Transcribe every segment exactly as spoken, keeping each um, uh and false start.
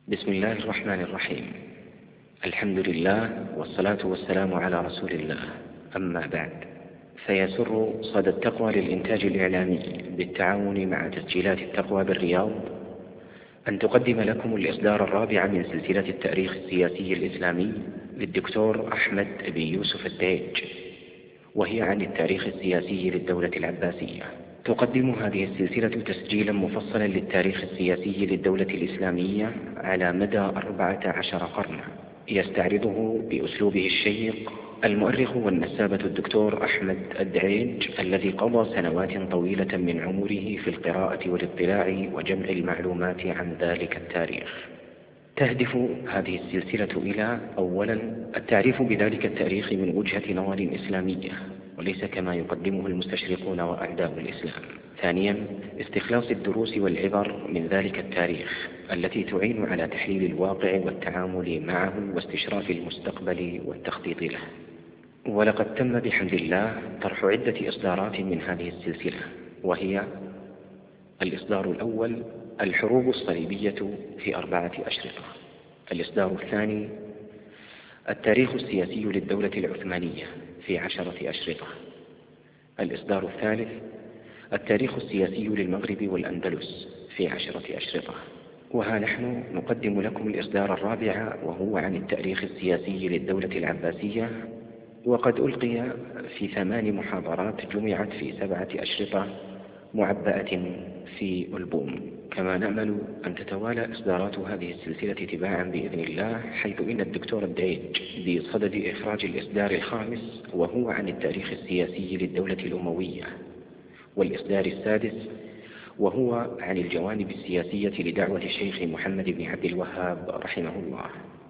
بسم الله الرحمن الرحيم. الحمد لله والصلاة والسلام على رسول الله. أما بعد، فيسر صدى التقوى للإنتاج الإعلامي بالتعاون مع تسجيلات التقوى بالرياض أن تقدم لكم الإصدار الرابع من سلسلة التاريخ السياسي الإسلامي للدكتور أحمد بن يوسف الديج، وهي عن التاريخ السياسي للدولة العباسية. تقدم هذه السلسلة تسجيلا مفصلا للتاريخ السياسي للدولة الإسلامية على مدى أربعة عشر قرنا، يستعرضه بأسلوبه الشيق المؤرخ والنسابة الدكتور أحمد الدعيج، الذي قضى سنوات طويلة من عمره في القراءة والاطلاع وجمع المعلومات عن ذلك التاريخ. تهدف هذه السلسلة إلى: أولا، التعريف بذلك التاريخ من وجهة نظر إسلامية وليس كما يقدمه المستشرقون وأعداء الإسلام. ثانيا، استخلاص الدروس والعبر من ذلك التاريخ التي تعين على تحليل الواقع والتعامل معه واستشراف المستقبل والتخطيط له. ولقد تم بحمد الله طرح عدة إصدارات من هذه السلسلة، وهي: الإصدار الأول، الحروب الصليبية في أربعة أشرطة. الإصدار الثاني، التاريخ السياسي للدولة العثمانية في عشرة أشرطة. الإصدار الثالث، التاريخ السياسي للمغرب والأندلس في عشرة أشرطة. وها نحن نقدم لكم الإصدار الرابع، وهو عن التاريخ السياسي للدولة العباسية، وقد ألقي في ثمان محاضرات جمعت في سبعة أشرطة معبأة في ألبوم. كما نأمل أن تتوالى إصدارات هذه السلسلة تباعا بإذن الله، حيث إن الدكتور الدعيج بصدد إخراج الإصدار الخامس، وهو عن التاريخ السياسي للدولة الأموية، والإصدار السادس، وهو عن الجوانب السياسية لدعوة الشيخ محمد بن عبد الوهاب رحمه الله.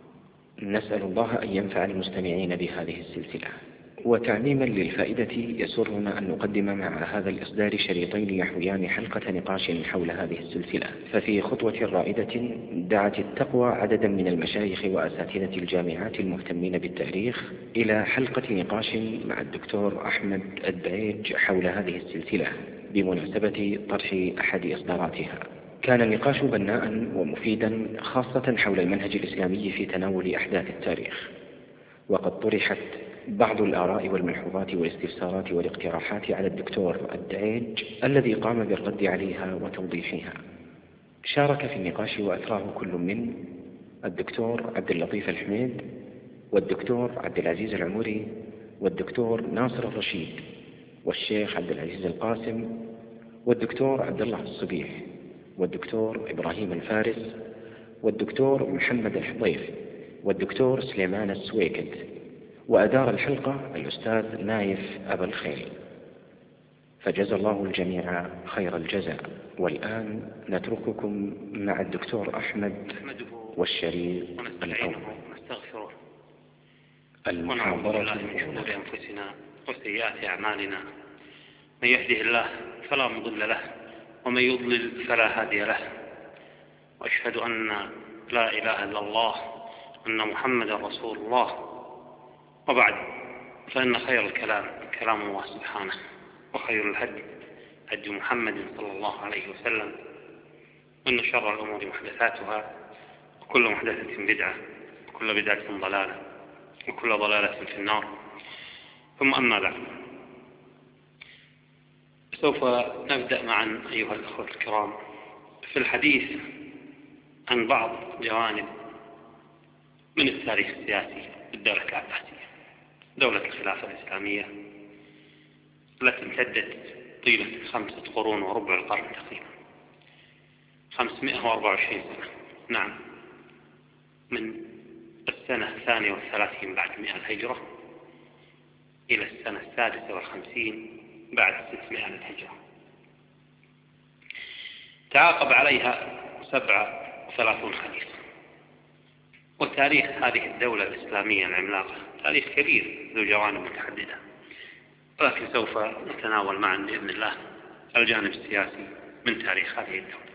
نسأل الله أن ينفع المستمعين بهذه السلسلة. وتعميما للفائدة، يسرنا أن نقدم مع هذا الإصدار شريطين يحويان حلقة نقاش حول هذه السلسلة. ففي خطوة رائدة دعت التقوى عددا من المشايخ وأساتذة الجامعات المهتمين بالتاريخ إلى حلقة نقاش مع الدكتور أحمد الدعيج حول هذه السلسلة بمناسبة طرح أحد إصداراتها. كان النقاش بناء ومفيدا، خاصة حول المنهج الإسلامي في تناول أحداث التاريخ، وقد طرحت بعض الآراء والملحوظات والاستفسارات والاقتراحات على الدكتور الدعيج، الذي قام بالرد عليها وتوضيحها. شارك في النقاش وأثراه كل من الدكتور عبد اللطيف الحميد، والدكتور عبد العزيز العمري، والدكتور ناصر الرشيد، والشيخ عبد العزيز القاسم، والدكتور عبد الله الصبيح، والدكتور إبراهيم الفارس، والدكتور محمد الحضير، والدكتور سليمان السويكد. وأدار الحلقة الأستاذ نايف أبا الخيل، فجزى الله الجميع خير الجزاء. والآن نترككم مع الدكتور أحمد والشريط الأول. ونستغفره المحاضرة ونعوذ من شرور أنفسنا وسيئات أعمالنا، من يهده الله فلا مضل له، ومن يضلل فلا هادي له. وأشهد أن لا إله إلا الله، أن محمد رسول الله. وبعد، فإن خير الكلام كلام الله سبحانه، وخير الهدي هدي محمد صلى الله عليه وسلم، وإن شر الأمور محدثاتها، وكل محدثة بدعة، وكل بدعة ضلالة، وكل ضلالة في النار. ثم أما بعد، سوف نبدأ معا أيها الأخوة الكرام في الحديث عن بعض جوانب من التاريخ السياسي للدولة العباسية، دولة الخلافة الإسلامية التي امتدت طيلة خمسة قرون وربع القرن تقريبا، خمسمائة وأربعة وعشرين سنة. نعم، من السنة الثانية والثلاثين بعد مئة الهجرة إلى السنة السادسة والخمسين بعد ستمائة الهجرة. تعاقب عليها سبعة وثلاثون خليفة. وتاريخ هذه الدولة الإسلامية العملاقة تاريخ كبير ذو جوانب متعددة، ولكن سوف نتناول معا بإذن الله الجانب السياسي من تاريخ هذه الدولة.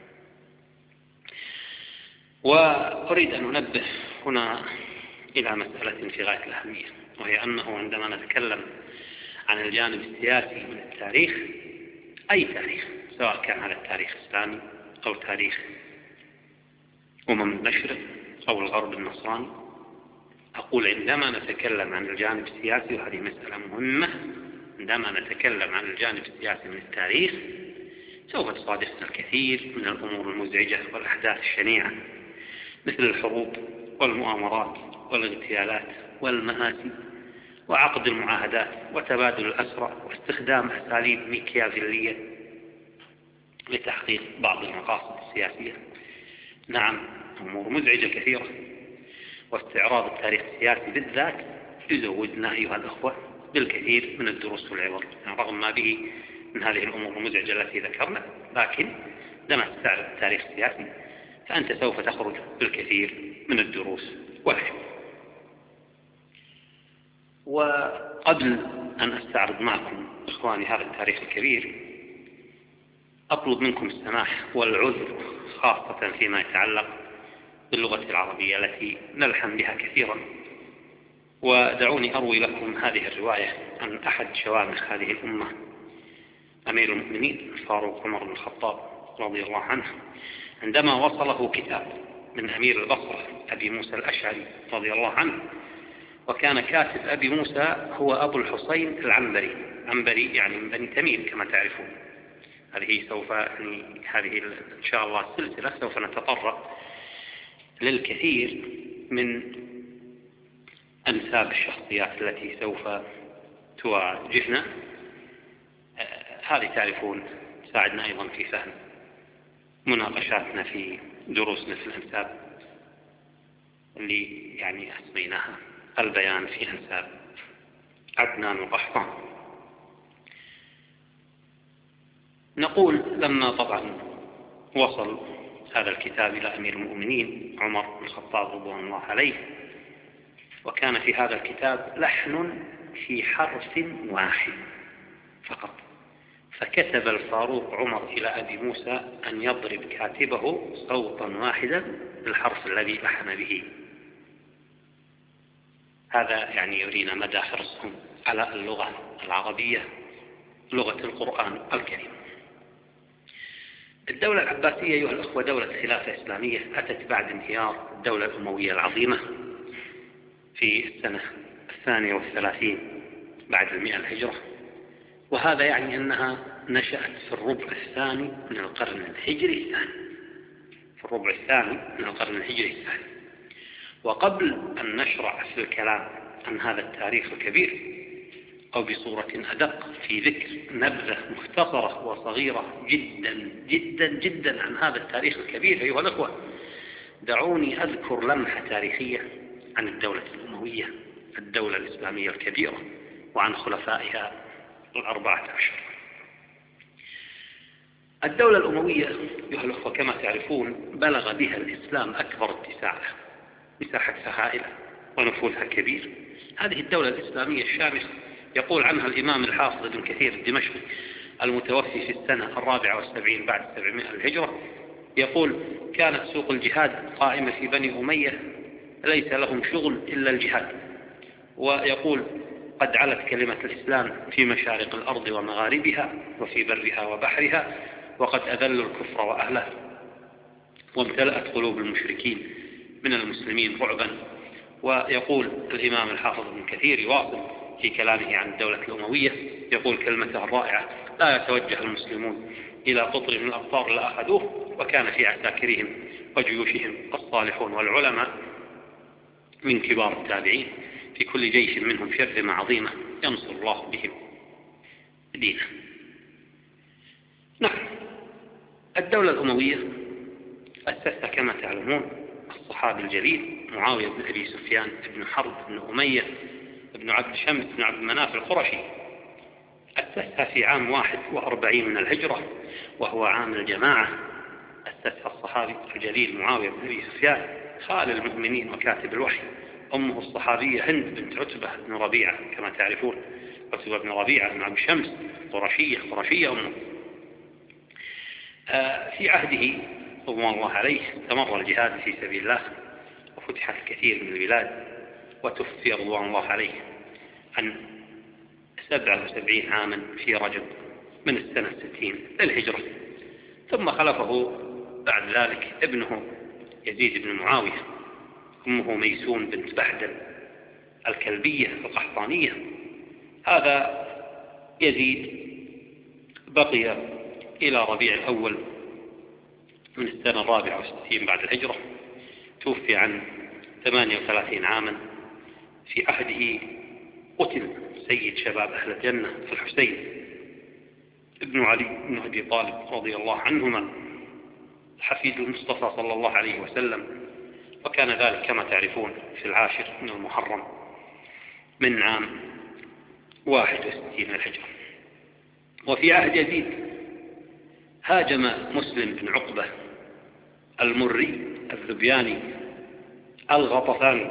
وأريد أن أنبه هنا إلى مسألة في غاية الأهمية، وهي أنه عندما نتكلم عن الجانب السياسي من التاريخ، أي تاريخ، سواء كان على التاريخ الإسلامي أو تاريخ أمم المشرق أو الغرب النصراني. أقول عندما نتكلم عن الجانب السياسي، وهذه مسألة مهمة، عندما نتكلم عن الجانب السياسي من التاريخ سوف تصادفنا الكثير من الأمور المزعجة والأحداث الشنيعة، مثل الحروب والمؤامرات والاغتيالات والمآسي وعقد المعاهدات وتبادل الأسرى واستخدام أساليب ميكيافيلية لتحقيق بعض المقاصد السياسية. نعم، أمور مزعجة كثيرة، واستعراض التاريخ السياسي بالذات يزودنا أيها الأخوة بالكثير من الدروس والعبر، يعني رغم ما به من هذه الأمور المزعجة التي ذكرنا، لكن عندما تستعرض التاريخ السياسي فأنت سوف تخرج بالكثير من الدروس والعبر. وقبل أن أستعرض معكم إخواني هذا التاريخ الكبير، أطلب منكم السماح والعذر خاصة فيما يتعلق باللغة العربية التي نلحن بها كثيرا. ودعوني أروي لكم هذه الرواية عن أحد شوامخ هذه الأمة، أمير المؤمنين الفاروق عمر بن الخطاب رضي الله عنه، عندما وصله كتاب من أمير البصرة أبي موسى الأشعري رضي الله عنه، وكان كاتب أبي موسى هو أبو الحسين العنبري، عنبري يعني من بني تميم كما تعرفون. هذه سوف يعني هذه إن شاء الله السلسلة سوف نتطرق للكثير من أنساب الشخصيات التي سوف تواجهنا. هذه تعرفون تساعدنا أيضا في فهم مناقشاتنا في دروسنا في الأنساب اللي يعني أسميناها البيان في أنساب عدنان وقحطان. نقول لما طبعا وصل هذا الكتاب إلى أمير المؤمنين عمر بن الخطاب رضوان الله عليه، وكان في هذا الكتاب لحن في حرف واحد فقط، فكتب الفاروق عمر إلى أبي موسى أن يضرب كاتبه صوتا واحدا بالحرف الذي لحن به. هذا يعني يرينا مدى حرصهم على اللغة العربية، لغة القرآن الكريم. الدولة العباسية أيها الأخوة دولة خلافة إسلامية أتت بعد انهيار الدولة الأموية العظيمة في السنة الثانية والثلاثين بعد المئة الهجرة، وهذا يعني أنها نشأت في الربع الثاني من القرن الهجري الثاني، في الربع الثاني من القرن الهجري الثاني. وقبل أن نشرع في الكلام عن هذا التاريخ الكبير، أو بصورة أدق في ذكر نبذة مختصرة وصغيرة جدا جدا جدا عن هذا التاريخ الكبير أيها الأخوة، دعوني أذكر لمحة تاريخية عن الدولة الأموية، الدولة الإسلامية الكبيرة، وعن خلفائها الأربعة عشر. الدولة الأموية أيها الأخوة كما تعرفون بلغ بها الإسلام أكبر اتساعه، مساحتها هائلة ونفوذها كبير. هذه الدولة الإسلامية الشامخة يقول عنها الإمام الحافظ ابن كثير الدمشقي المتوفي في السنة الرابعة والسبعين بعد سبعمائة الهجرة، يقول: كانت سوق الجهاد قائمة في بني أمية ليس لهم شغل إلا الجهاد. ويقول: قد علت كلمة الإسلام في مشارق الأرض ومغاربها وفي برها وبحرها، وقد أذلوا الكفر وأهله، وامتلأت قلوب المشركين من المسلمين رعبا. ويقول الإمام الحافظ ابن كثير يواصل في كلامه عن الدولة الأموية، يقول كلمته الرائعة: لا يتوجه المسلمون إلى قطر من الأقطار لأخذوه، وكان في عساكرهم وجيوشهم الصالحون والعلماء من كبار التابعين، في كل جيش منهم شرذمة عظيمة ينصر الله بهم دينه. نعم، الدولة الأموية أسسها كما تعلمون الصحابي الجليل معاوية بن أبي سفيان بن حرب بن أمية بن عبد شمس بن عبد مناف القرشي. أسسها في عام واحد وأربعين من الهجرة، وهو عام الجماعة. أسسها الصحابي الجليل معاوية بن أبي سفيان خال المؤمنين وكاتب الوحي. أمه الصحابية هند بنت عتبة بن ربيعة كما تعرفون، عتبة بن ربيعة بن عبد شمس قرشية قرشية أمه. آه في عهده رضوان الله عليه استمر الجهاد في سبيل الله، وفتحت الكثير من البلاد، وتوفي رضوان الله عليه عن سبعة وسبعين عاما في رجب من السنة الستين للهجرة. ثم خلفه بعد ذلك ابنه يزيد بن معاوية أمه ميسون بنت بحدل الكلبية القحطانية. هذا يزيد بقي إلى ربيع الأول من السنة الرابعة والستين بعد الهجرة، توفي عن ثمانية وثلاثين عاما. في عهده قتل سيد شباب أهل الجنة الحسين ابن علي بن أبي طالب رضي الله عنهما، حفيد المصطفى صلى الله عليه وسلم، وكان ذلك كما تعرفون في العاشر من المحرم من عام واحد وستين من الهجرة. وفي عهد يزيد هاجم مسلم بن عقبة المري الذبياني الغطفاني،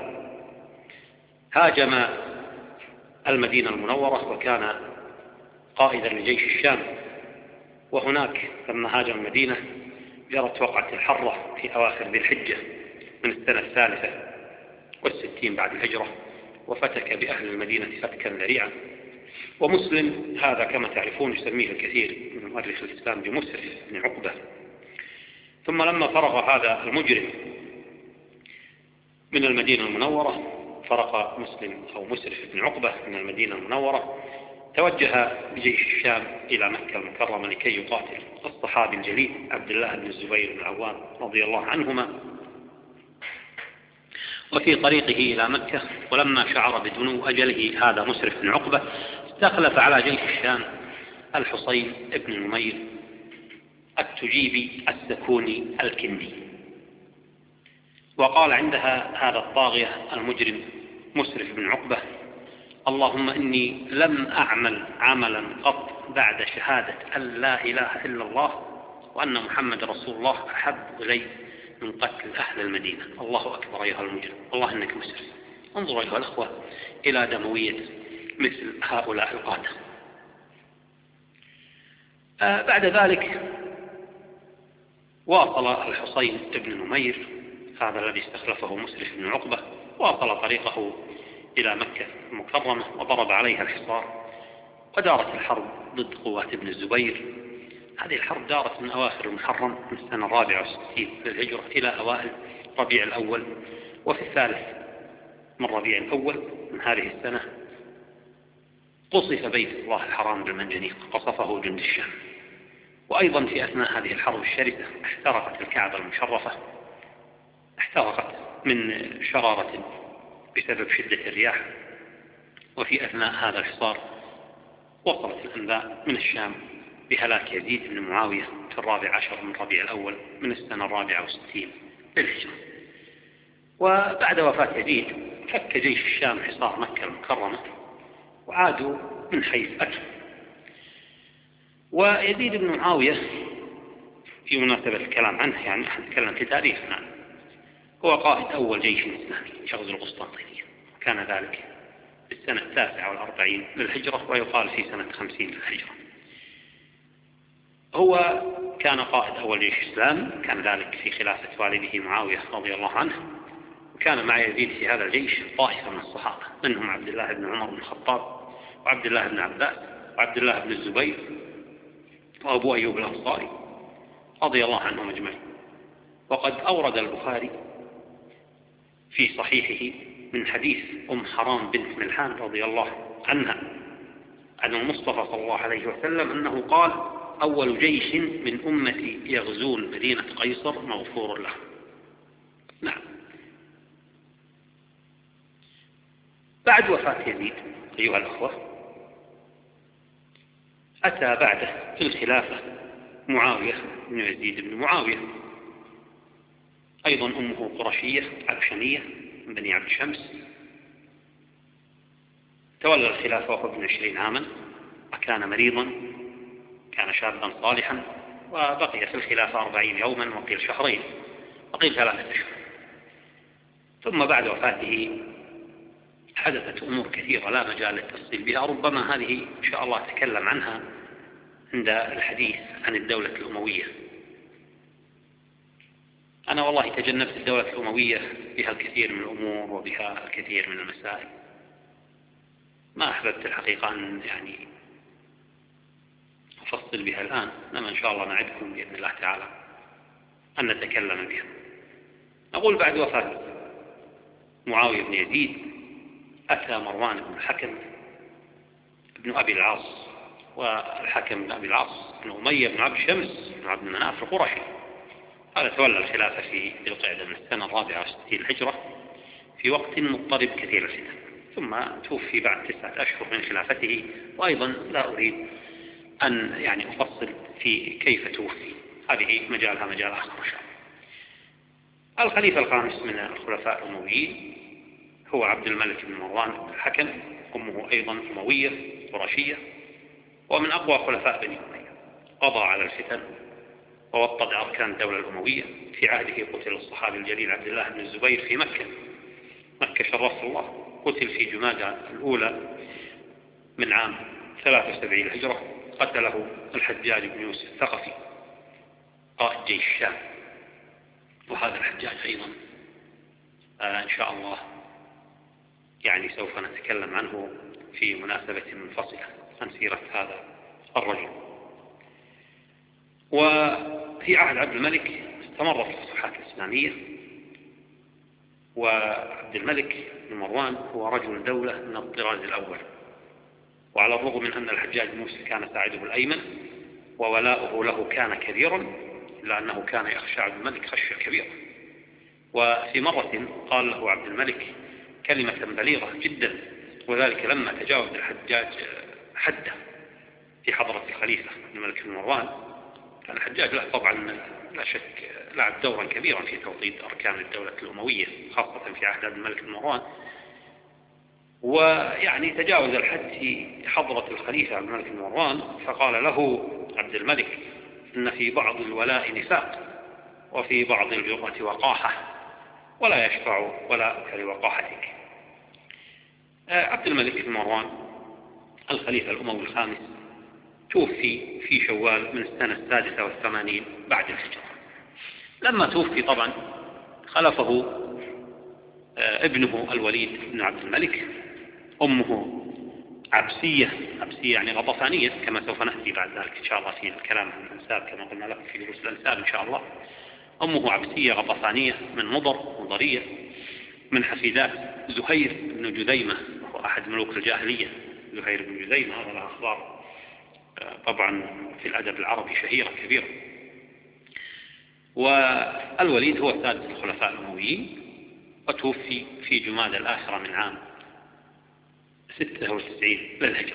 هاجم المدينة المنورة وكان قائدا لجيش الشام. وهناك لما هاجم المدينة جرت وقعة الحرة في أواخر ذي الحجة من السنة الثالثة والستين بعد الهجرة، وفتك بأهل المدينة فتكا ذريعا. ومسلم هذا كما تعرفون يسميه الكثير من مؤرخ الإسلام بمسرف بن عقبة. ثم لما فرغ هذا المجرم من المدينة المنورة، فرق مسلم أو مسرف بن عقبة من المدينة المنورة، توجه بجيش الشام إلى مكة المكرمة لكي يقاتل الصحابي الجليل عبد الله بن الزبير بن العوام رضي الله عنهما. وفي طريقه إلى مكة ولما شعر بدنو أجله هذا مسرف بن عقبة، استخلف على جيش الشام الحصين بن نمير التجيبي السكوني الكندي، وقال عندها هذا الطاغية المجرم مسرف بن عقبة: اللهم إني لم أعمل عملا قط بعد شهادة أن لا إله إلا الله وأن محمد رسول الله أحب إلي من قتل أهل المدينة. الله أكبر أيها المجرم، الله إنك مسرف. انظروا أيها الأخوة إلى دموية مثل هؤلاء القادة. آه بعد ذلك واصل الحصين بن نمير هذا الذي استخلفه مسرف بن عقبة، واصل طريقه إلى مكة المكرمة وضرب عليها الحصار، ودارت الحرب ضد قوات ابن الزبير. هذه الحرب دارت من أواخر المحرم من السنة الرابعة والستين للهجرة إلى أوائل ربيع الأول. وفي الثالث من ربيع الأول من هذه السنة قصف بيت الله الحرام بالمنجنيق، قصفه جند الشام. وأيضا في أثناء هذه الحرب الشرسة احترقت الكعبة المشرفة، احترقت من شرارة بسبب شدة الرياح. وفي أثناء هذا الحصار وصلت الأنباء من الشام بهلاك يزيد بن معاوية في الرابع عشر من ربيع الأول من السنة الرابعة والستين للهجرة. وبعد وفاة يزيد فك جيش الشام حصار مكة المكرمة وعادوا من حيث أتوا. ويزيد بن معاوية في مناسبة الكلام عنه، يعني نحن نتكلم في تاريخنا، هو قائد أول جيش إسلامي يغزو القسطنطينية، كان ذلك في السنة التاسعة والأربعين للهجرة، ويقال في سنة خمسين للهجرة. هو كان قائد أول جيش إسلامي، كان ذلك في خلافة والده معاوية رضي الله عنه، وكان مع يزيد في هذا الجيش طائفة من الصحابة، منهم عبد الله بن عمر بن الخطاب وعبد الله بن عباس وعبد الله بن الزبير وأبو أيوب الأنصاري رضي الله عنهم أجمعين. وقد أورد البخاري في صحيحه من حديث أم حرام بنت ملحان رضي الله عنها عن المصطفى صلى الله عليه وسلم أنه قال: أول جيش من أمتي يغزون مدينة قيصر مغفور له. نعم. بعد وفاة يزيد أيها الأخوة أتى بعده في الخلافة معاوية بن يزيد بن معاوية، أيضا أمه قرشية عبشنية من بني عبد شمس. تولى الخلافة وهو ابن عشرين عاما، وكان مريضا، كان شابا صالحا، وبقي في الخلافة أربعين يوما، وقيل شهرين، وقيل ثلاثة أشهر. ثم بعد وفاته حدثت أمور كثيرة لا مجال للتفصيل بها، ربما هذه إن شاء الله أتكلم عنها عند الحديث عن الدولة الأموية. أنا والله تجنبت الدولة الأموية بها الكثير من الأمور وبها الكثير من المسائل، ما أحببت الحقيقة أن يعني أفصل بها الآن، إنما إن شاء الله نعدكم بإذن الله تعالى أن نتكلم بها. نقول بعد وفاة معاوية بن يزيد أتى مروان بن الحكم بن أبي العاص، والحكم بن أبي العاص بن أمية بن عبد شمس بن عبد المناف القرشي. هذا تولى الخلافة في ذي القعدة من السنة الرابعة والستين الهجرة في وقت مضطرب كثير الفتن، ثم توفي بعد تسعة أشهر من خلافته. وأيضا لا أريد أن يعني أفصل في كيف توفي، هذه مجالها مجال آخر إن شاء الله. الخليفة الخامس من الخلفاء الأمويين هو عبد الملك بن مروان بن الحكم، أمه أيضا أموية قرشية، ومن أقوى خلفاء بني أمية. قضى على الفتن ووطد أركان الدولة الأموية. في عهده قتل الصحابي الجليل عبد الله بن الزبير في مكة، مكة شرفه الله، قتل في جمادى الأولى من عام ثلاثة وسبعين الهجرة. قتله الحجاج بن يوسف الثقفي قائد جيش الشام. وهذا الحجاج أيضا آه إن شاء الله يعني سوف نتكلم عنه في مناسبة منفصلة عن سيرة هذا الرجل. وفي عهد عبد الملك استمرت الفتوحات الإسلامية، وعبد الملك بن مروان هو رجل دولة من الطراز الأول. وعلى الرغم من أن الحجاج بن يوسف كان ساعده الأيمن وولاؤه له كان كبيرا، إلا أنه كان يخشى عبد الملك خشية كبيرة. وفي مرة قال له عبد الملك كلمة بليغة جدا، وذلك لما تجاوز الحجاج حده في حضرة الخليفة عبد الملك بن مروان. كان الحجاج له طبعا لا شك لعب دورا كبيرا في توطيد أركان الدولة الأموية خاصة في عهد عبد الملك بن مروان، ويعني تجاوز الحد في حضرة الخليفة عبد الملك بن مروان. فقال له عبد الملك إن في بعض الولاء نفاق، وفي بعض الجرأة وقاحة، ولا يشفع ولاؤك لوقاحتك. عبد الملك بن مروان الخليفة الأموي الخامس توفي في شوال من السنة السادسة والثمانين بعد الهجرة. لما توفي طبعا خلفه ابنه الوليد بن عبد الملك، أمه عبسية، عبسية يعني غطفانية كما سوف نأتي بعد ذلك إن شاء الله في الكلام عن الأنساب كما قلنا لكم في دروس الأنساب إن شاء الله. أمه عبسية غطفانية من مضر مضرية، من حفيدات زهير بن جذيمة وهو أحد ملوك الجاهلية. زهير بن جذيمة هذا له أخبار طبعا في الأدب العربي شهيرة كبيرة. والوليد هو سادس الخلفاء الأمويين، وتوفي في جمادى الآخرة من عام ستة وتسعين للهجرة.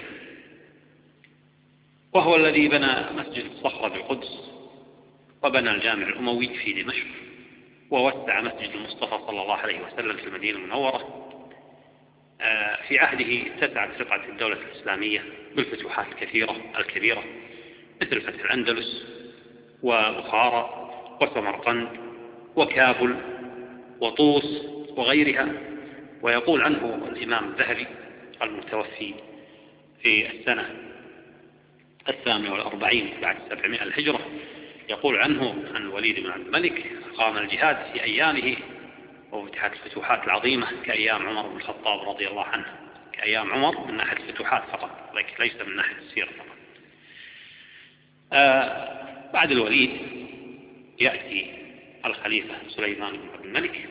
وهو الذي بنى مسجد الصخرة بالقدس، وبنى الجامع الأموي في دمشق، ووسع مسجد المصطفى صلى الله عليه وسلم في المدينة المنورة. في عهده اتسعت رقعة الدولة الإسلامية بالفتوحات الكثيرة الكبيرة مثل فتح الأندلس وبخارى وسمرقند وكابل وطوس وغيرها. ويقول عنه الإمام الذهبي المتوفي في السنة الثامنة والأربعين بعد سبعمائة الهجرة، يقول عنه عن الوليد بن عبد الملك قام الجهاد في أيامه وفتحت الفتوحات العظيمة كأيام عمر بن الخطاب رضي الله عنه، كأيام عمر من ناحية الفتوحات فقط ليس من ناحية السيرة فقط. آه بعد الوليد يأتي الخليفة سليمان بن عبد الملك،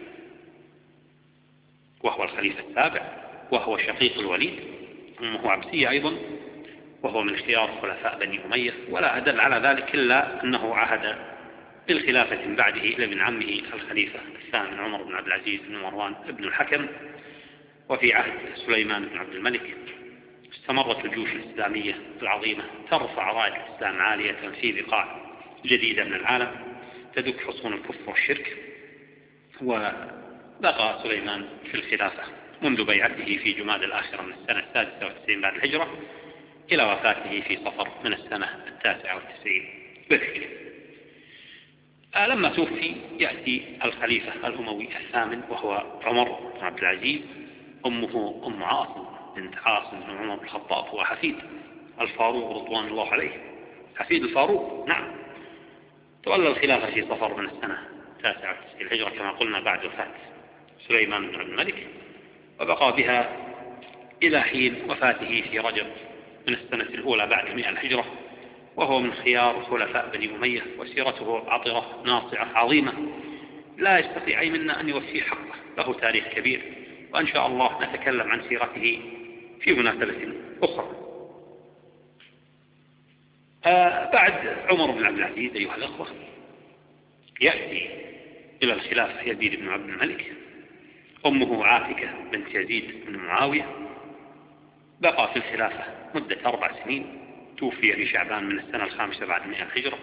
وهو الخليفة السابع، وهو شقيق الوليد، أمه عبسية أيضا، وهو من خيار خلفاء بني أمية. ولا أدل على ذلك إلا أنه عهد بالخلافة من بعده إلى ابن عمه الخليفة الثامن عمر بن عبد العزيز بن مروان بن الحكم. وفي عهد سليمان بن عبد الملك استمرت الجيوش الإسلامية العظيمة ترفع راية الإسلام عالية في بقاع جديدة من العالم تدك حصون الكفر والشرك. وبقى سليمان في الخلافة منذ بيعته في جمادى الآخرة من السنة السادسة والتسعين بعد الهجرة إلى وفاته في صفر من السنة التاسعة والتسعين بالهجرة. لما توفي يأتي الخليفة الأموي الثامن وهو عمر بن عبد العزيز، أمه أم عاصم بنت عاصم بن عمر بن الخطاب، هو حفيد الفاروق رضوان الله عليه، حفيد الفاروق نعم. تولى الخلافة في صفر من السنة التاسعة والتسعين الهجرة كما قلنا بعد وفاة سليمان بن عبد الملك، وبقى بها إلى حين وفاته في رجب من السنة الأولى بعد مئة الهجرة. وهو من خيار خلفاء بني أمية، وسيرته عطرة ناصعة عظيمة لا يستطيع أي منا أن يوفي حقه، له تاريخ كبير وإن شاء الله نتكلم عن سيرته في مناسبة أخرى. آه بعد عمر بن عبد العزيز أيها الأخوة يأتي إلى الخلافة يزيد بن عبد الملك. أمه عاتكة بنت يزيد بن معاوية، بقى في الخلافة مدة أربع سنين، توفي في شعبان من السنة الخامسة بعد مئة الهجرة.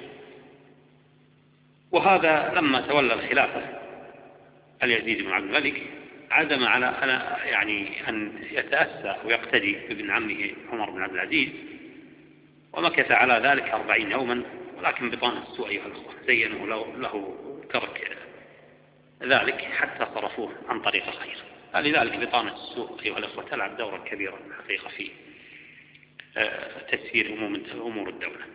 وهذا لما تولى الخلافة اليزيد بن عبد الملك عزم على يعني أن يتأسى ويقتدي بابن عمه عمر بن عبد العزيز، ومكث على ذلك أربعين يوما، ولكن بطانة السوء أيها الأخوة زينوا له, له ترك ذلك حتى صرفوه عن طريق الخير. لذلك بطانة السوء أيها الأخوة تلعب دورا كبيرا حقيقة في تسيير أمور الدولة.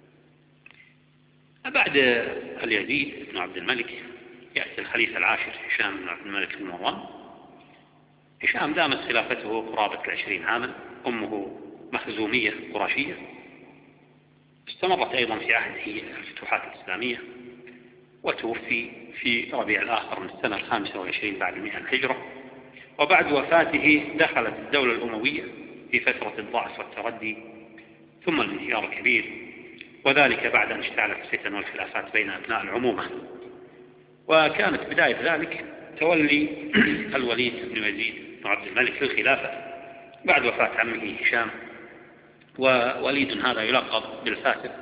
بعد اليزيد بن عبد الملك يأتي الخليفة العاشر هشام بن عبد الملك بن مروان. هشام دامت خلافته قرابة العشرين عاما، أمه مخزومية قرشية، استمرت أيضا في عهده الفتوحات الإسلامية، وتوفي في ربيع الآخر من السنة الخامسة والعشرين بعد مئة الهجرة. وبعد وفاته دخلت الدولة الأموية في فترة الضعف والتردي ثم الانهيار الكبير، وذلك بعد أن اشتعلت الفتن والخلافات بين أبناء العمومة. وكانت بداية ذلك تولي الوليد بن يزيد بن عبد الملك في الخلافة بعد وفاة عمه هشام، ووليد هذا يلقب بالفاسق،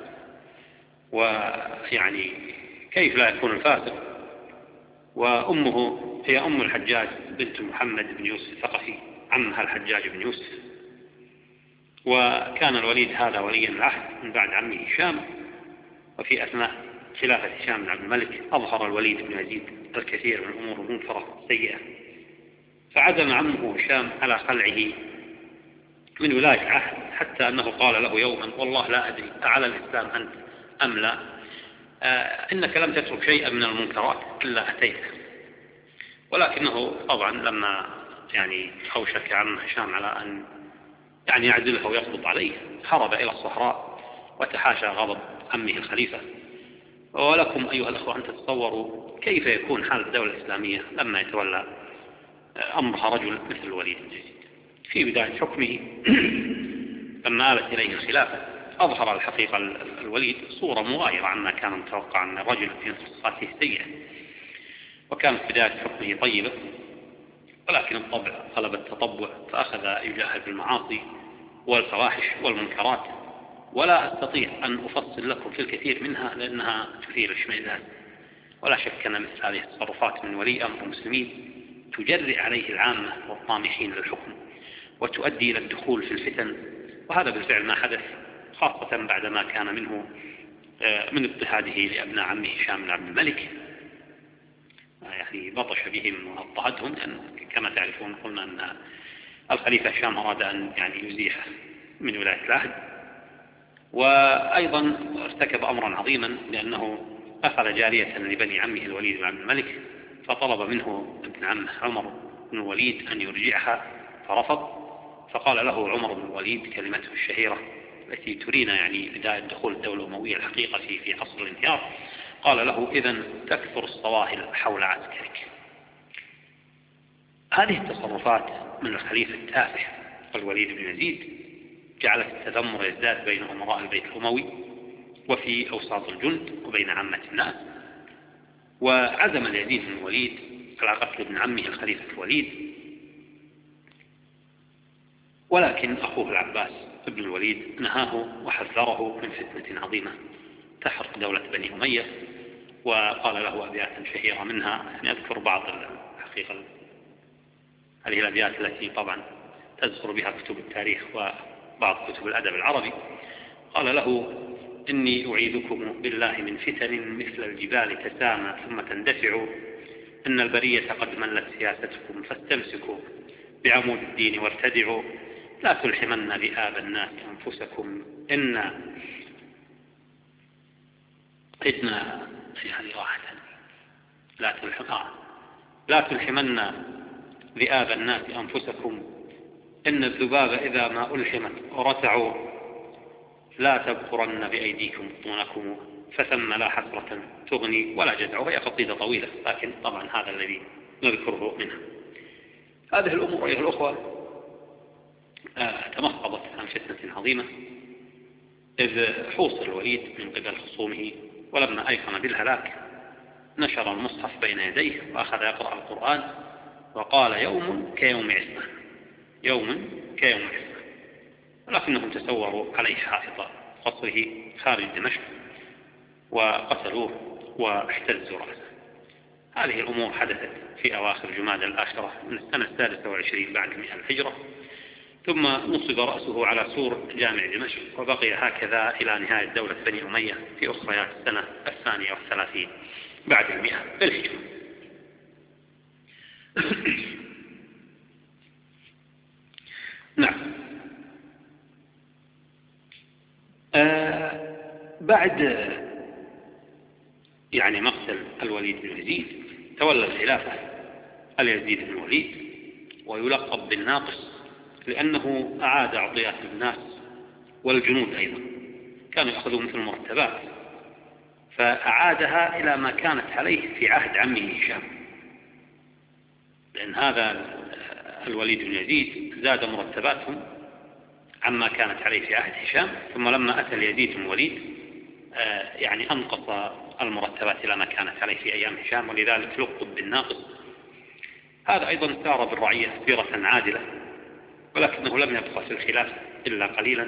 ويعني كيف لا يكون الفاسق وأمه هي أم الحجاج بنت محمد بن يوسف الثقفي، عمها الحجاج بن يوسف. وكان الوليد هذا وليا العهد من بعد عمه هشام. وفي أثناء خلافة هشام بن عبد الملك أظهر الوليد بن يزيد الكثير من الأمور المنكرة السيئة، فعزم عمه هشام على خلعه من ولاية عهد، حتى أنه قال له يوما: والله لا أدري أعلى الإسلام أنت أم لا، آه إنك لم تترك شيئا من المنكرات إلا أتيته. ولكنه طبعا لما يعني أوشك عمه هشام على أن يعني يعزله ويقبض عليه هرب إلى الصحراء وتحاشى غضب عمه الخليفة. ولكم أيها الأخوة أن تتصوروا كيف يكون حال الدولة الإسلامية لما يتولى أمرها رجل مثل الوليد بن يزيد. في بداية حكمه لما آلت إليه الخلافة أظهر الحقيقة الوليد صورة مغايرة عما كان متوقع من الرجل في صفاته السيئة، وكانت بداية حكمه طيبة، ولكن الطبع غلب التطبع، فأخذ يجاهد بالمعاصي والفواحش والمنكرات، ولا أستطيع أن أفصل لكم في الكثير منها لأنها تثير الاشمئزاز. ولا شك أن مثل هذه التصرفات من ولي أمر المسلمين تجرئ عليه العامة والطامحين للحكم، وتؤدي إلى الدخول في الفتن. وهذا بالفعل ما حدث، خاصة بعدما كان منه من اضطهاده لأبناء عمه هشام بن عبد الملك، يعني بطش بهم واضطهدهم، لأن كما تعرفون قلنا أن الخليفة هشام أراد أن يعني يزيحه من ولاية العهد. وأيضا ارتكب أمرا عظيما، لأنه أخذ جارية لبني عمه الوليد بن عبد الملك، فطلب منه ابن عمه عمر بن الوليد أن يرجعها فرفض. فقال له عمر بن الوليد كلمته الشهيرة التي ترينا يعني بداية دخول الدولة الأموية الحقيقة في في عصر الانهيار، قال له: إذن تكثر الصواهل حول عسكرك. هذه التصرفات من الخليفة التافه الوليد بن يزيد جعلت التذمر يزداد بين أمراء البيت الأموي وفي أوساط الجند وبين عامة الناس. وعزم اليزيد بن الوليد على قتل ابن عمه الخليفة الوليد، ولكن أخوه العباس ابن الوليد نهاه وحذره من فتنة عظيمة تحرق دولة بني أمية، وقال له أبياتا شهيرة، منها نذكر بعض الحقيقة هذه الأبيات التي طبعا تذكر بها كتب التاريخ وبعض كتب الأدب العربي. قال له: إني أعيذكم بالله من فتن مثل الجبال تسامى ثم تندفع، إن البرية قد ملت سياستكم فاستمسكوا بعمود الدين وارتدعوا، لا تلحمن ذئاب الناس أنفسكم، إن إن يعني راحة لا تلحم آه. لا تلحمن ذئاب الناس أنفسكم، إن الذباب إذا ما ألحمت ورتعوا، لا تبخرن بأيديكم بطونكم، فثم لا حسرة تغني ولا جزع. وهي قصيدة طويلة، لكن طبعا هذا الذي نذكره منها. هذه الأمور أيها الأخوة تمخضت عن فتنة عظيمة، إذ حوص الوليد من قبل خصومه، ولما أيقن بالهلاك نشر المصحف بين يديه وأخذ يقرأ القرآن وقال: يوم كيوم عصمة، يوم كيوم عصمة. ولكنهم تسوروا عليه حائط قصره خارج دمشق وقتلوه واحتزوا رأسه. هذه الأمور حدثت في أواخر جمادى الآخرة من السنة السادسة والعشرين بعد المئة الهجرة، ثم نصب رأسه على سور جامع دمشق، وبقي هكذا إلى نهاية دولة بني أمية في أخريات السنة الثانية والثلاثين بعد المئة الهجرة. نعم. آه بعد يعني مقتل الوليد بن يزيد تولى الخلافة اليزيد بن الوليد، ويلقب بالناقص لأنه أعاد عطيات الناس والجنود أيضا، كانوا يأخذون مثل المرتبات، فأعادها إلى ما كانت عليه في عهد عمه هشام، لأن هذا الوليد بن يزيد زاد مرتباتهم عما كانت عليه في عهد هشام، ثم لما أتى اليزيد بن الوليد يعني أنقص المرتبات إلى ما كانت عليه في أيام هشام، ولذلك لقب بالناقص. هذا أيضا سار بالرعية سيرة عادلة، ولكنه لم يبقى في الخلافة إلا قليلا،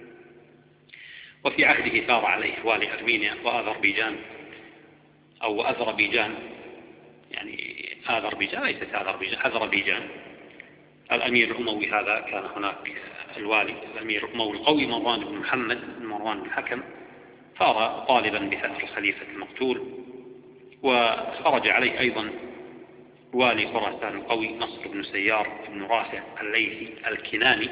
وفي عهده ثار عليه والي أرمينيا وأذربيجان أو أذربيجان، يعني أذربيجان ليست أذربيجان، أذربيجان. الأمير الأموي هذا كان هناك الوالي الأمير الأموي القوي مروان بن محمد بن مروان بن الحكم، صار طالبا بثأر الخليفة المقتول، وخرج عليه أيضا والي خراسان القوي نصر بن سيار بن رافع الليثي الكناني.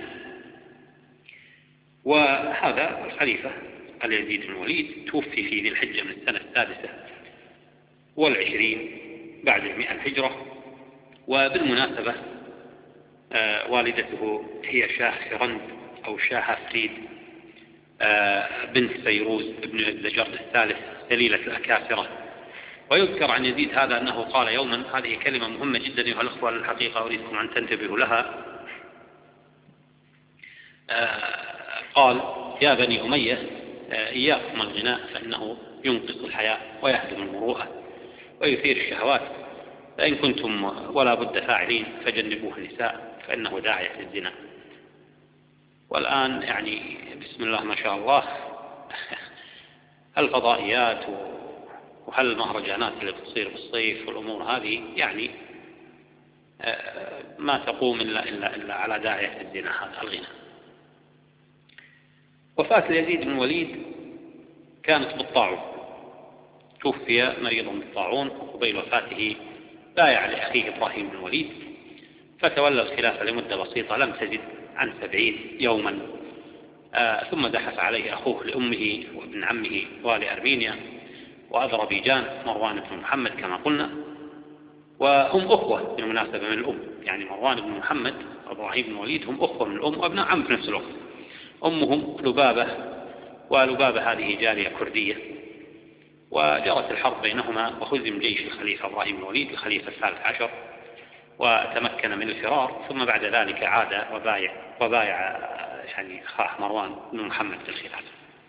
وهذا الخليفة اليزيد بن الوليد توفي في ذي الحجة من السنة السادسة والعشرين بعد المئة الهجرة. وبالمناسبة آه والدته هي شاه فرند أو شاه فريد آه بنت فيروز بن لجرد الثالث دليلة الأكاسرة. ويذكر عن يزيد هذا أنه قال يوما، هذه كلمة مهمة جدا أيها الأخوة الحقيقة أريدكم أن تنتبهوا لها، آه قال: يا بني أمية آه إياكم الغناء فإنه ينقص الحياء ويهدم المروءة ويثير الشهوات، فإن كنتم ولا بد فاعلين فجنبوه النساء فإنه داعية للزنا. والآن يعني بسم الله ما شاء الله الفضائيات وهل المهرجانات اللي بتصير بالصيف والأمور هذه يعني ما تقوم إلا, إلا, إلا على داعية الزنا هذا الغناء. وفاة اليزيد بن الوليد كانت بالطاعون، توفي مريضا بالطاعون، وقبيل وفاته بايع لأخيه إبراهيم بن الوليد، فتولى الخلافة لمدة بسيطة لم تزد عن سبعين يوما. آه ثم دحف عليه أخوه لأمه وابن عمه والي أرمينيا وأذربيجان مروان بن محمد كما قلنا، وهم أخوة بالمناسبة من الأم، يعني مروان بن محمد وإبراهيم بن الوليد هم أخوة من الأم وابن عم في نفس الوقت. أمهم لبابة، ولبابة هذه جارية كردية، وجرت الحرب بينهما، وهزم جيش الخليفة إبراهيم بن الوليد الخليفة الثالث عشر وتمكن من الفرار، ثم بعد ذلك عاد وبايع وبايع يعني أخاه مروان بن محمد في الخلافة.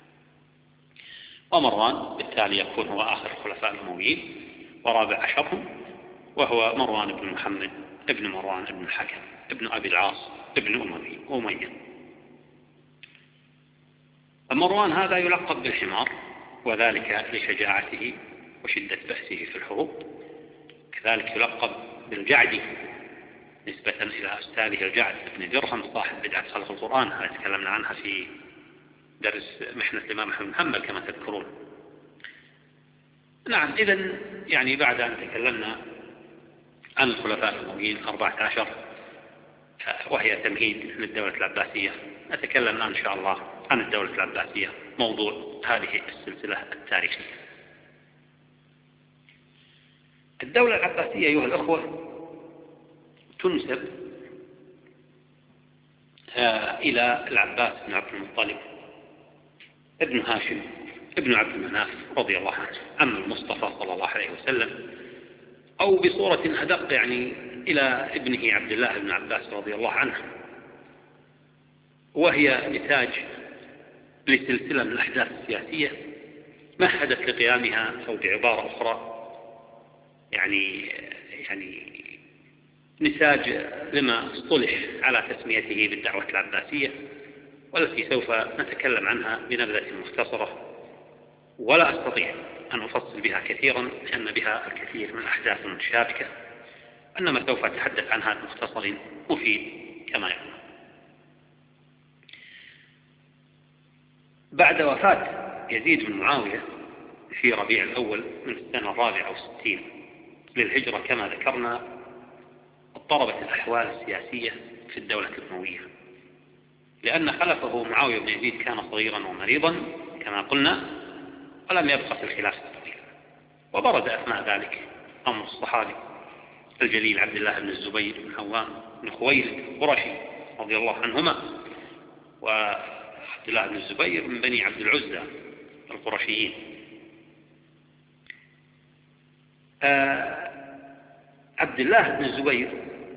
ومروان بالتالي يكون هو آخر الخلفاء الأمويين ورابع عشرهم، وهو مروان بن محمد ابن مروان بن الحكم ابن أبي العاص ابن أموي أمية. مروان هذا يلقب بالحمار، وذلك لشجاعته وشدة بأسه في الحروب. كذلك يلقب بالجعدي نسبة إلى أستاذه الجعد بن درهم صاحب بدعة خلق القرآن، هذا تكلمنا عنها في درس محنة الإمام أحمد بن حنبل كما تذكرون. نعم، إذن يعني بعد أن تكلمنا عن الخلفاء الأمويين أربعة عشر وهي تمهيد للدولة العباسية، نتكلم الآن إن شاء الله عن الدولة العباسية، موضوع هذه السلسلة التاريخية. الدولة العباسية أيها الأخوة تنسب إلى العباس بن عبد المطلب ابن هاشم ابن عبد المناف رضي الله عنه، عم المصطفى صلى الله عليه وسلم، أو بصورة أدق يعني إلى ابنه عبد الله بن عباس رضي الله عنه، وهي نتاج لسلسلة من الأحداث السياسية مهدت لقيامها، أو بعبارة أخرى يعني يعني نتاج لما اصطلح على تسميته بالدعوة العباسية، والتي سوف نتكلم عنها بنبذة مختصرة، ولا أستطيع أن أفصل بها كثيرا لأن بها الكثير من الأحداث المتشابكة، إنما سوف أتحدث عنها بمختصر مفيد كما يقول. بعد وفاة يزيد بن معاوية في ربيع الأول من السنة الرابعة والستين للهجرة كما ذكرنا، اضطربت الأحوال السياسية في الدولة الأموية، لأن خلفه معاوية بن يزيد كان صغيرا ومريضا كما قلنا، ولم يبقى في الخلافة طويلا. وبرز أثناء ذلك أمر الصحابي الجليل عبد الله بن الزبير بن عوام بن خويلد القرشي رضي الله عنهما، وعبد الله بن الزبير من بني عبد العزى القرشيين. آه عبد الله بن الزبير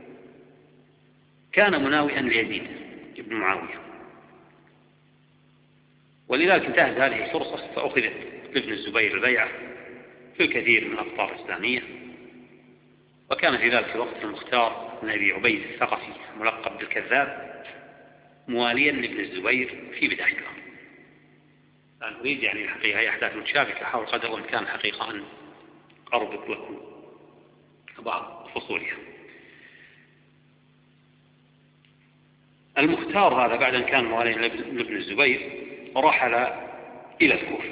كان مناوئا ليزيد بن معاوية، ولذلك انتهت هذه الفرصة فأخذت لابن الزبير البيعة في الكثير من الأقطار الإسلامية. وكان في ذلك الوقت المختار بن أبي عبيد الثقفي ملقب بالكذاب مواليا لابن الزبير في بداية الأمر. أنا أريد يعني الحقيقة هي أحداث متشابكة، أحاول قدر الإمكان حقيقة أن أربط لكم بعض فصولها. المختار هذا بعد أن كان مواليا لابن الزبير رحل إلى الكوفة،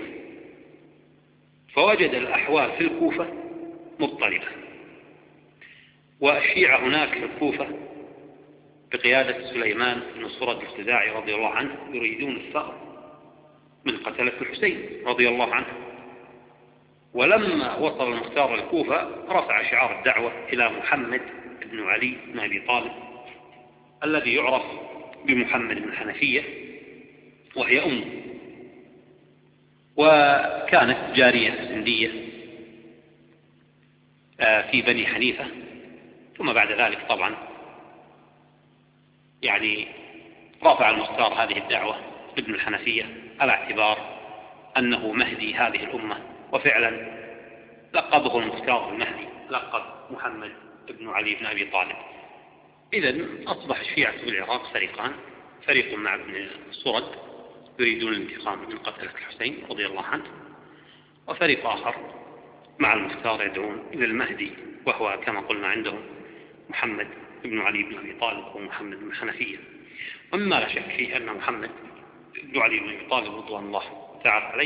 فوجد الأحوال في الكوفة مضطربة، والشيعة هناك في الكوفة بقيادة سليمان بن سرد الخزاعي رضي الله عنه يريدون الثأر من قتلة الحسين رضي الله عنه. ولما وصل المختار الكوفة رفع شعار الدعوة إلى محمد بن علي بن أبي طالب الذي يعرف بمحمد بن حنفية، وهي أمه، وكانت جارية سندية في بني حنيفة. ثم بعد ذلك طبعا يعني رفع المختار هذه الدعوة ابن الحنفية على اعتبار أنه مهدي هذه الأمة، وفعلا لقبه المختار بالمهدي، لقب محمد بن علي بن أبي طالب. إذن أصبح الشيعة في العراق فريقان، فريق مع ابن سرد يريدون الانتقام من قتلة الحسين رضي الله عنه، وفريق آخر مع المختار يدعون للمهدي، وهو كما قلنا عندهم محمد بن علي بن أبي طالب ومحمد بن حنفية. ومما لا شك فيه أن محمد بن علي بن أبي طالب رضوان الله تعالى عليه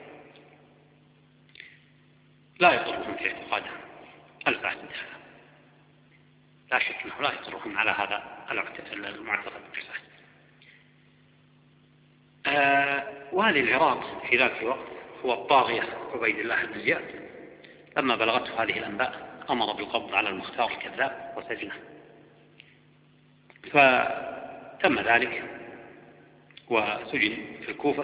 لا يضرهم في اعتقادهم الفاسد هذا، لا شك أنه لا يضرهم على هذا المعتقد الفاسد. آه والي العراق في ذلك الوقت هو الطاغية عبيد الله بن زياد. لما بلغته هذه الأنباء أمر بالقبض على المختار الكذاب وسجنه، فتم ذلك وسجن في الكوفة.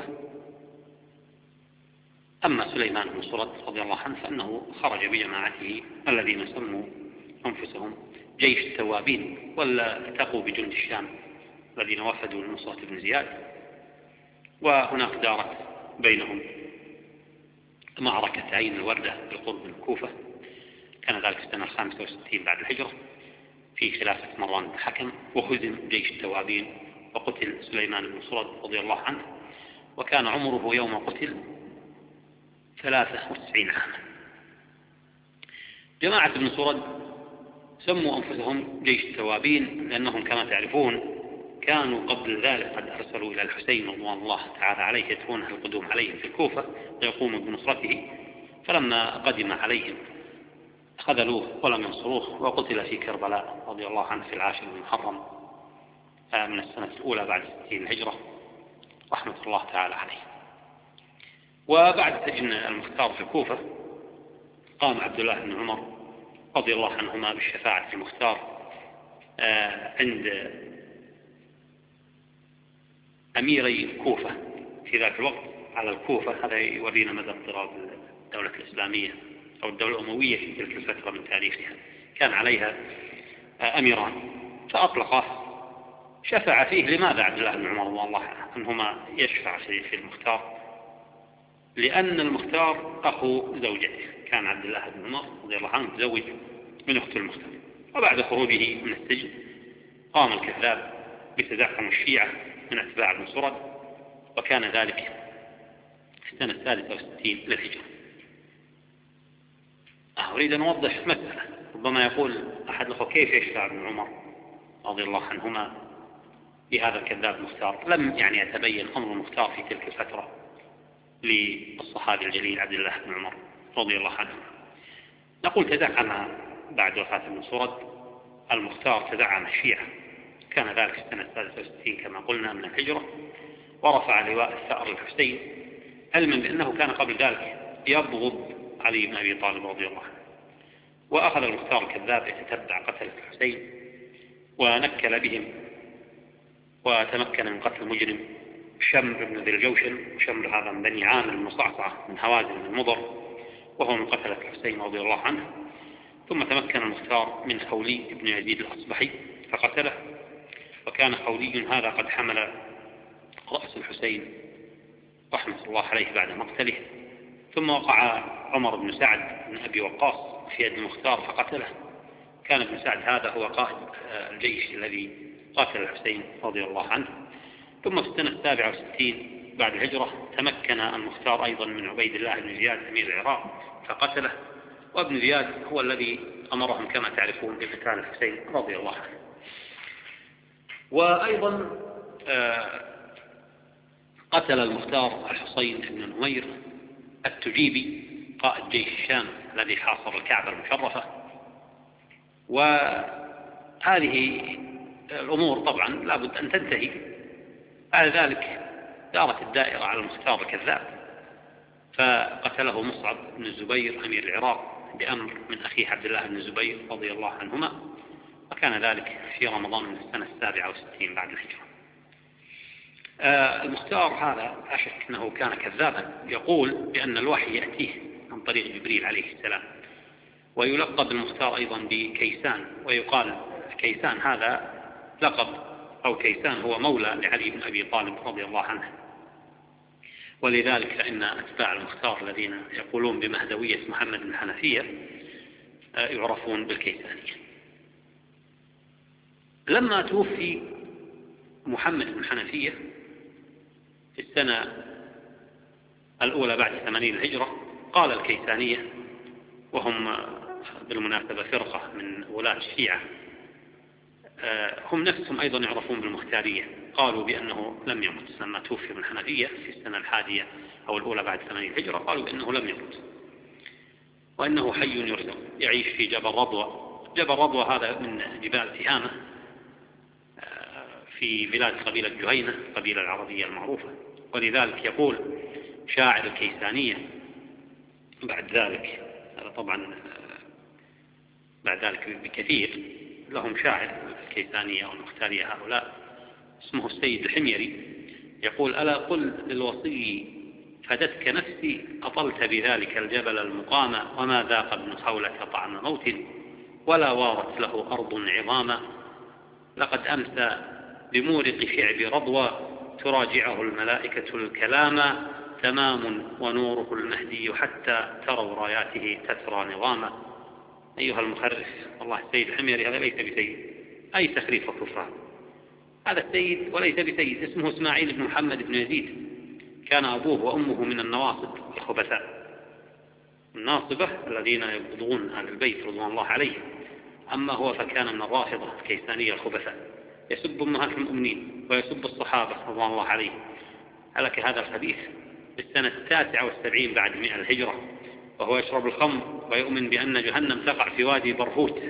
أما سليمان بن سرد رضي الله عنه فإنه خرج بجماعته الذين سموا أنفسهم جيش التوابين، والتقوا بجند الشام الذين وفدوا لنصرة بن زياد، وهناك دارت بينهم معركة عين الوردة بالقرب من الكوفة. كان ذلك السنة الخامسة والستين بعد الهجرة في خلافة مروان بن الحكم، وهزم جيش التوابين وقتل سليمان بن سرد رضي الله عنه، وكان عمره يوم قتل ثلاثة وتسعين عاما. جماعة ابن سرد سموا أنفسهم جيش التوابين لأنهم كما تعرفون كانوا قبل ذلك قد أرسلوا إلى الحسين رضوان الله تعالى عليه يدفونه القدوم عليهم في الكوفة ليقوموا بنصرته، فلما قدم عليهم خذلوه ولم ينصروه، وقتل في كربلاء رضي الله عنه في العاشر من محرم من السنة الأولى بعد ستين الهجرة رحمة الله تعالى عليه. وبعد سجن المختار في الكوفة قام عبد الله بن عمر رضي الله عنهما بالشفاعة في المختار عند أميري الكوفة في ذاك الوقت على الكوفة. هذا يورينا مدى اضطراب الدولة الإسلامية أو الدولة الأموية في تلك الفترة من تاريخها. كان عليها أميران فأطلقه، شفع فيه. لماذا عبد الله بن عمر رضي الله عنهما يشفع في المختار؟ لأن المختار أخو زوجته، كان عبد الله بن عمر رضي الله عنه تزوج من أخت المختار، وبعد خروجه من السجن قام الكذاب بتزعم الشيعة من أتباع ابن سرد، وكان ذلك في السنة الثالثة والستين للهجرة. أريد أن أوضح مسألة، ربما يقول أحد الأخوة كيف يشفع ابن عمر رضي الله عنهما بهذا الكذاب المختار؟ لم يعني يتبين أمر المختار في تلك الفترة للصحابي الجليل عبد الله بن عمر رضي الله عنه. نقول تزعم بعد وفاة ابن سرد المختار، تزعم الشيعة، كان ذلك في السنة الثالثة والستين كما قلنا من الهجرة، ورفع لواء الثأر الحسين، علما بأنه كان قبل ذلك يبغض علي بن أبي طالب رضي الله عنه. وأخذ المختار الكذاب يتتبع قتلة الحسين ونكل بهم، وتمكن من قتل مجرم شمر بن ذي الجوشن. شمر هذا من بني عامر بن صعصعة من هوازن من مضر، وهو من قتلة الحسين رضي الله عنه. ثم تمكن المختار من خولي بن يزيد الأصبحي فقتله، وكان خولي هذا قد حمل رأس الحسين رحمة الله عليه بعد مقتله. ثم وقع عمر بن سعد بن أبي وقاص في يد المختار فقتله، كان ابن سعد هذا هو قائد الجيش الذي قاتل الحسين رضي الله عنه. ثم في السنة السابعة والستين بعد الهجرة تمكن المختار أيضا من عبيد الله بن زياد أمير العراق فقتله، وابن زياد هو الذي أمرهم كما تعرفون بقتال الحسين رضي الله عنه. وأيضا قتل المختار الحسين بن نمير التجيبي قائد جيش الشام الذي حاصر الكعبة المشرفة. وهذه الأمور طبعا لابد أن تنتهي. بعد ذلك دارت الدائرة على المختار الكذاب، فقتله مصعب بن الزبير أمير العراق بأمر من أخيه عبد الله بن الزبير رضي الله عنهما، وكان ذلك في رمضان من السنة السابعة والستين بعد الهجرة. آه المختار هذا لا شك أنه كان كذابا، يقول بأن الوحي يأتيه عن طريق جبريل عليه السلام، ويلقب المختار أيضا بكيسان، ويقال كيسان هذا لقب أو كيسان هو مولى لعلي بن أبي طالب رضي الله عنه، ولذلك فإن أتباع المختار الذين يقولون بمهدوية محمد بن حنفية يعرفون بالكيسانية. لما توفي محمد بن حنفية في السنة الأولى بعد ثمانين الهجرة، قال الكيسانية، وهم بالمناسبة فرقة من ولاة الشيعة، هم نفسهم أيضا يعرفون بالمختارية، قالوا بأنه لم يمت لما توفي من حنفية في السنة الحادية أو الأولى بعد ثمانين الهجرة، قالوا بأنه لم يمت وأنه حي يرزق يعيش في جبل رضوى. جبل رضوى هذا من جبال تهامة في بلاد قبيلة جهينة، القبيلة العربية المعروفة. ولذلك يقول شاعر الكيسانية بعد ذلك، هذا طبعا بعد ذلك بكثير، لهم شاعر الكيسانية أو المختارية هؤلاء اسمه السيد الحميري، يقول ألا قل للوصي فدتك نفسي أطلت بذلك الجبل المقام، وما ذاق ابن خولة طعم موت ولا وارت له أرض عظاما، لقد أمسى بمورق شعب رضوى تراجعه الملائكة الكلام، تمام ونوره المهدي حتى تروا راياته تترى نظاما. أيها المخرف، والله السيد الحميري هذا ليس بسيد، أي تخريف وكفران، هذا السيد وليس بسيد، اسمه إسماعيل بن محمد بن يزيد، كان أبوه وأمه من النواصب الخبثاء، الناصبة الذين يبغضون أهل البيت رضوان الله عليهم، أما هو فكان من الرافضة الكيسانية الخبثاء، يسب أمهات المؤمنين ويسب الصحابة رضوان الله عليهم. هلك هذا الخبيث بالسنة التاسعة والسبعين بعد مئة الهجرة، وهو يشرب الخمر ويؤمن بأن جهنم تقع في وادي برهوت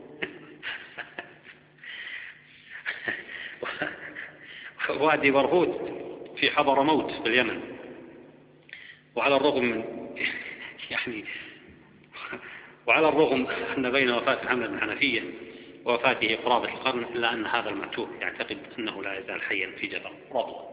وادي برهوت في حضر موت في اليمن. وعلى الرغم من يعني وعلى الرغم أن بين وفاة محمد بن حنفية ووفاته قرابة القرن، إلا أن هذا المعتوه يعتقد أنه لا يزال حيا في جبل رضوى.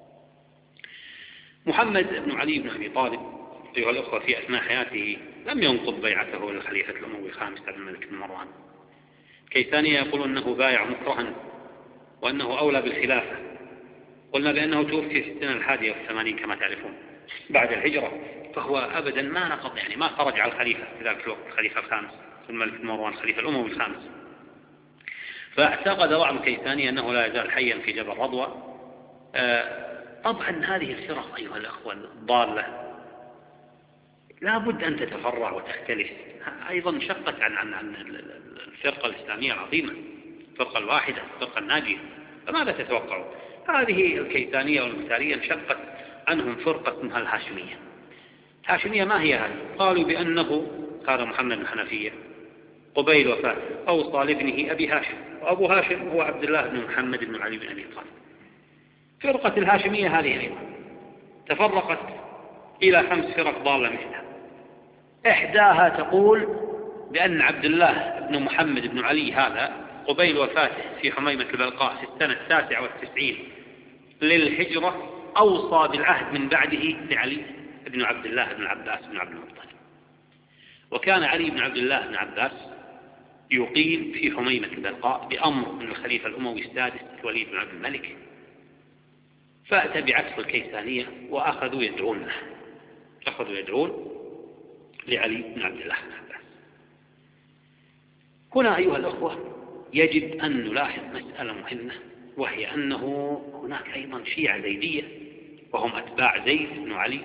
محمد بن علي بن أبي طالب أيها الأخوة في أثناء حياته لم ينقض بيعته للخليفة الأموي الخامس عبد الملك بن مروان، الكيسانية يقولون أنه بايع مكرها وأنه أولى بالخلافة. قلنا بأنه توفي في السنة الحادية والثمانين كما تعرفون بعد الهجرة، فهو أبدا ما نقض، يعني ما خرج على الخليفة في ذلك الوقت، الخليفة الخامس الملك مروان الخليفة الأموي الخامس. فاعتقد بعض الكيسانية أنه لا يزال حيا في جبل رضوى. طبعا هذه الفرق أيها الأخوة الضالة لا بد أن تتفرع وتختلف، أيضا شقت عن, عن, عن الفرقة الإسلامية العظيمة، الفرقة الواحدة، الفرقة الناجية. فماذا تتوقعوا؟ هذه الكيسانية والمختارية انشقت عنهم فرقة اسمها الهاشمية. الهاشمية ما هي هذه؟ قالوا بأنه هذا محمد بن حنفية قبيل وفاته أوصى لابنه أبي هاشم، وأبو هاشم هو عبد الله بن محمد بن علي بن أبي طالب. فرقة الهاشمية هذه أيضا تفرقت إلى خمس فرق ضالة مثلها. إحداها تقول بأن عبد الله بن محمد بن علي هذا قبيل وفاته في حميمة البلقاء في السنة التاسعة والتسعين للهجرة أوصى بالعهد من بعده لعلي بن عبد الله بن عباس بن عبد المطلب. وكان علي بن عبد الله بن عباس يقيم في حميمة البلقاء بأمر من الخليفة الأموي السادس الوليد بن عبد الملك، فتبعته الكيسانية وأخذوا يدعون له، أخذوا يدعون لعلي بن عبد الله بن عباس. هنا أيها الأخوة يجب أن نلاحظ مسألة مهمة، وهي أنه هناك أيضا شيعة زيدية وهم أتباع زيد بن علي،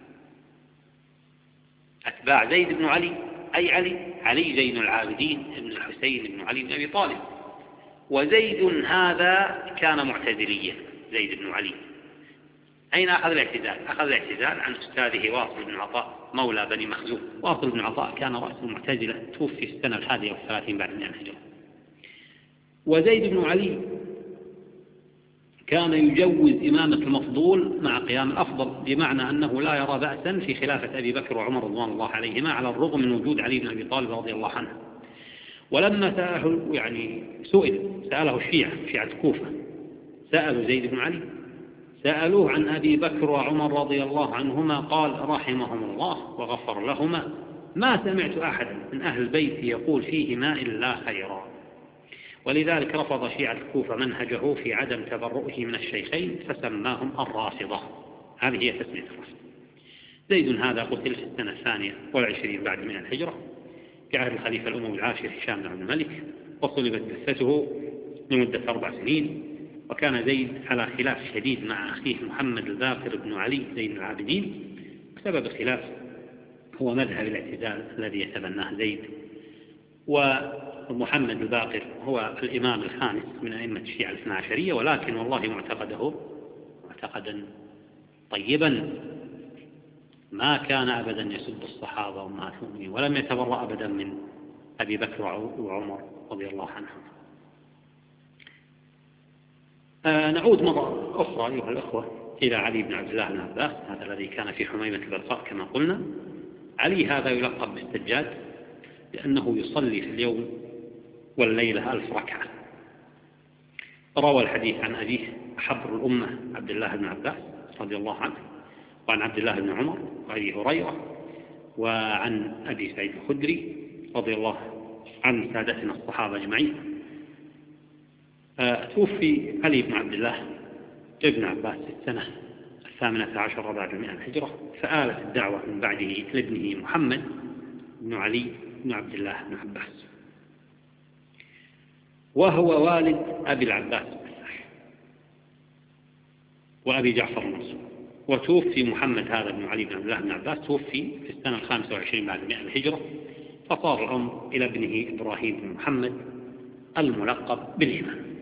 أتباع زيد بن علي أي علي علي زين العابدين بن الحسين بن علي بن أبي طالب. وزيد هذا كان معتزليا، زيد بن علي. أين أخذ الاعتزال؟ أخذ الاعتزال عن أستاذه واصل بن عطاء مولى بني مخزوم. واصل بن عطاء كان رأس المعتزلة، توفي في السنة الحادية والثلاثين بعد مئة الهجرة. وزيد بن علي كان يجوز إمامة المفضول مع قيام الأفضل، بمعنى أنه لا يرى بأسا في خلافة أبي بكر وعمر رضوان الله عليهما على الرغم من وجود علي بن أبي طالب رضي الله عنه. ولما سأله يعني سئل سأله الشيعة شيعة الكوفة سألوا زيد بن علي، سألوه عن أبي بكر وعمر رضي الله عنهما، قال رحمهم الله وغفر لهما، ما سمعت أحدا من أهل البيت يقول فيهما إلا خيرا. ولذلك رفض شيعة الكوفة منهجه في عدم تبرؤه من الشيخين فسماهم الرافضة. هذه هي تسمية الرافضة. زيد هذا قتل في السنة الثانية والعشرين بعد مئة الهجرة في عهد الخليفة الأموي العاشر هشام بن عبد الملك، وصلبت جثته لمدة أربع سنين. وكان زيد على خلاف شديد مع أخيه محمد الباقر بن علي زين العابدين، وسبب الخلاف هو مذهب الاعتزال الذي يتبناه زيد. ومحمد الباقر هو الإمام الخامس من أئمة الشيعة الاثنى عشرية، ولكن والله معتقده معتقدا طيبا، ما كان أبدا يسب الصحابة والمعصومين، ولم يتبرأ أبدا من أبي بكر وعمر رضي الله عنهم. آه نعود مرة أخرى أيها الأخوة إلى علي بن عبد الله بن عباس، هذا الذي كان في حميمة البلقاء كما قلنا. علي هذا يلقب بالسجاد لأنه يصلي في اليوم والليلة ألف ركعة. روى الحديث عن أبيه حبر الأمة عبد الله بن عباس رضي الله عنه، وعن عبد الله بن عمر وأبي هريرة، وعن أبي سعيد الخدري رضي الله عن سادتنا الصحابة أجمعين. توفي علي بن عبد الله ابن عباس في السنة الثامنة عشر بعد مئة الهجرة، فآلت الدعوة من بعده لابنه محمد بن علي بن عبد الله بن عباس، وهو والد أبي العباس وأبي جعفر المنصور. وتوفي محمد هذا بن علي بن عبد الله بن عباس توفي في السنة الخامسة والعشرين بعد مئة الهجرة، فصار الأمر إلى ابنه إبراهيم بن محمد الملقب بالإمام.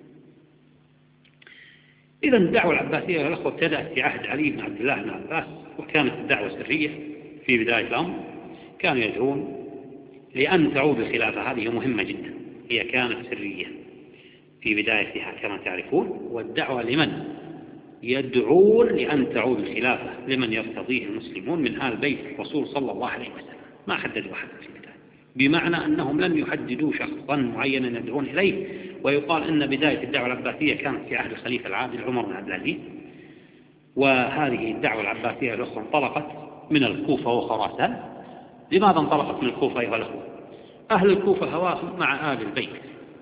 إذا الدعوة العباسية الأخوة ابتدأت في عهد علي بن عبد الله بن عباس، وكانت الدعوة سرية في بداية الأمر. كانوا يدعون لأن تعود الخلافة، هذه مهمة جدا، هي كانت سرية في بدايتها كما تعرفون. والدعوة لمن؟ يدعون لأن تعود الخلافة لمن يرتضيه المسلمون من آل بيت الرسول صلى الله عليه وسلم، ما حددوا أحدا في البداية، بمعنى أنهم لم يحددوا شخصا معينا يدعون إليه. ويقال أن بداية الدعوة العباسية كانت في عهد الخليفة العادل عمر بن عبد العزيز. وهذه الدعوة العباسية الأخوة انطلقت من الكوفة وخراسان. لماذا انطلقت من الكوفة أيها الأخوة؟ أهل الكوفة هواهم مع آل البيت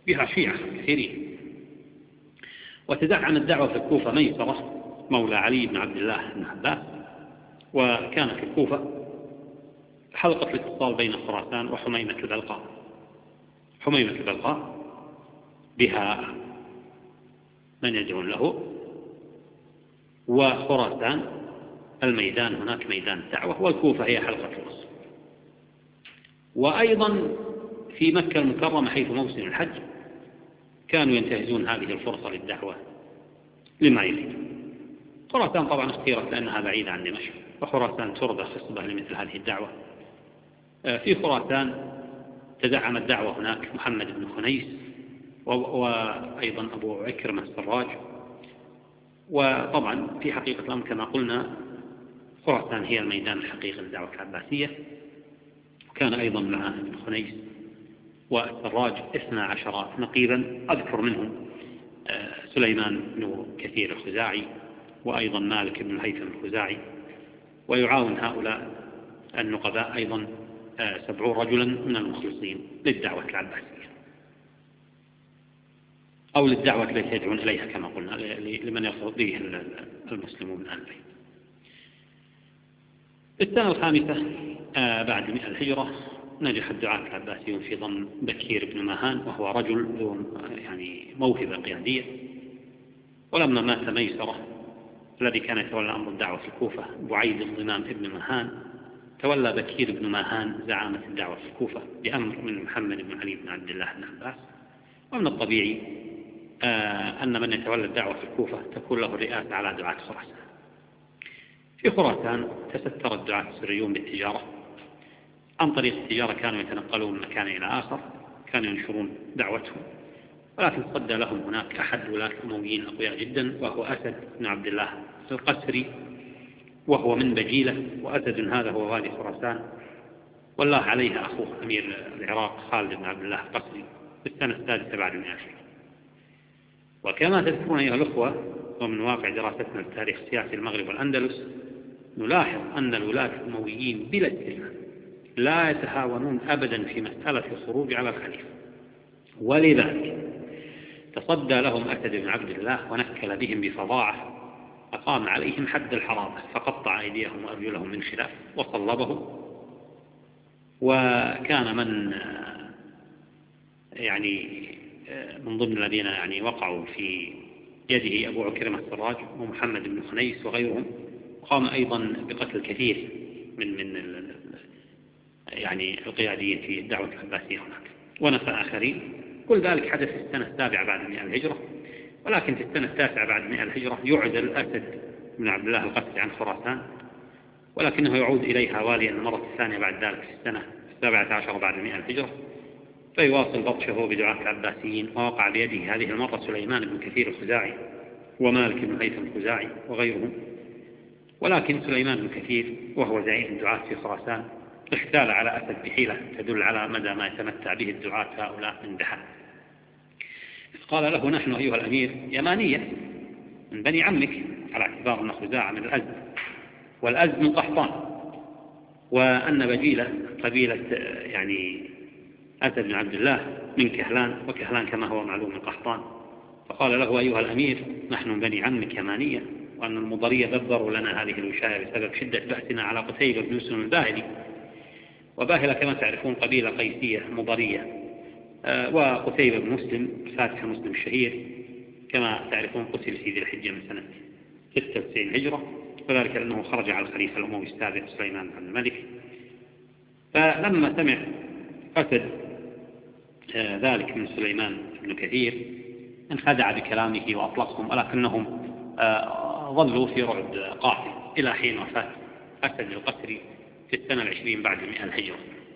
بها شيعة كثيرين. وتدعم الدعوة في الكوفة ميسرة مولى علي بن عبد الله بن عباس، وكان في الكوفة حلقة الاتصال بين خراسان وحميمة البلقاء. حميمة البلقاء بها من يدعون له، وخراسان الميدان هناك ميدان الدعوة، والكوفة هي حلقة الوصل. وأيضا في مكة المكرمة حيث موسم الحج كانوا ينتهزون هذه الفرصة للدعوة لما يريد. خراسان طبعا اختيرت لأنها بعيدة عن دمشق، وخراسان ترضى خصبة لمثل هذه الدعوة. في خراسان تدعم الدعوة هناك محمد بن خنيس وأيضا أبو عكرمة السراج. وطبعا في حقيقة الأمر كما قلنا خراسان هي الميدان الحقيقي للدعوة العباسية. وكان أيضا مع ابن خنيس والسراج اثنا عشر نقيبا، أذكر منهم سليمان بن كثير الخزاعي، وأيضا مالك بن الهيثم الخزاعي. ويعاون هؤلاء النقباء أيضا سبعون رجلا من المخلصين للدعوة العباسية، أو للدعوة التي يدعون إليها كما قلنا، لمن يرفض به المسلمون من أهل البيت. السنة الخامسة بعد مئة الهجرة نجح الدعاة العباسيون في ضم بكير بن ماهان، وهو رجل ذو يعني موهبة قيادية. ولما مات ميسرة الذي كان يتولى أمر الدعوة في الكوفة بعيد الضمام ابن ماهان، تولى بكير بن ماهان زعامة الدعوة في الكوفة بأمر من محمد بن علي بن عبد الله بن عباس. ومن الطبيعي آه أن من يتولى الدعوة في الكوفة تكون له الرئاسة على دعاة خراسان. في خراسان تستر الدعاة السريون بالتجارة. عن طريق التجارة كانوا يتنقلون من مكان إلى آخر، كانوا ينشرون دعوتهم. ولكن صد لهم هناك أحد ولاة الأمويين أقوياء جدا، وهو أسد بن عبد الله القسري، وهو من بجيلة. وأسد هذا هو والي خراسان، والله عليها أخوه أمير العراق خالد بن عبد الله القسري في السنة السادسة بعد المئة. وكما تذكرون أيها الأخوة، ومن واقع دراستنا لتاريخ سياسي المغرب والأندلس، نلاحظ أن الولاة الأمويين بلا استثناء لا يتهاونون أبدا في مسألة الخروج على الخليفة. ولذلك تصدى لهم أسد بن عبد الله ونكل بهم بفظاعة، أقام عليهم حد الحرابة، فقطع أيديهم وأرجلهم من خلاف وصلبهم. وكان من يعني من ضمن الذين يعني وقعوا في يده أبو عكرمة السراج ومحمد بن خنيس وغيرهم. قام أيضا بقتل كثير من من يعني القياديين في الدعوة العباسية هناك، ونفى آخرين. كل ذلك حدث في السنة السابعة بعد مئة الهجرة. ولكن في السنة التاسعة بعد مئة الهجرة يعزل أسد بن عبد الله القسري عن خراسان، ولكنه يعود إليها واليا المرة الثانية بعد ذلك في السنة السابعة عشر بعد مئة الهجرة، فيواصل بطشه بدعاة العباسيين. ووقع بيده هذه المرة سليمان بن كثير الخزاعي ومالك بن الهيثم الخزاعي وغيرهم. ولكن سليمان بن كثير وهو زعيم الدعاة في خراسان احتال على أسد بحيلة تدل على مدى ما يتمتع به الدعاة هؤلاء من دحاء. قال له: نحن أيها الأمير يمانية من بني عمك، على اعتبار أن خزاعة من الأزد، والأزد من قحطان، وأن بجيلة قبيلة يعني أسد بن عبد الله من كهلان، وكهلان كما هو معلوم من قحطان. فقال له: أيها الأمير نحن من بني عمك يمانية، وأن المضرية دبروا لنا هذه الوشاية بسبب شدة بأسنا على قتيبة بن مسلم الباهلي. وباهلة كما تعرفون قبيلة قيسية مضرية، آه وقتيبة بن مسلم فاتح مسلم الشهير كما تعرفون قتل في ذي الحجة من سنة ستة وتسعين هجرة، وذلك لأنه خرج على الخليفة الأموي السابق سليمان بن الملك. فلما سمع أسد آه ذلك من سليمان بن كثير انخدع بكلامه وأطلقهم، ولكنهم آه ظلوا في رعب قاتل إلى حين وفاة أسد القسري في السنة العشرين بعد مئة الهجرة.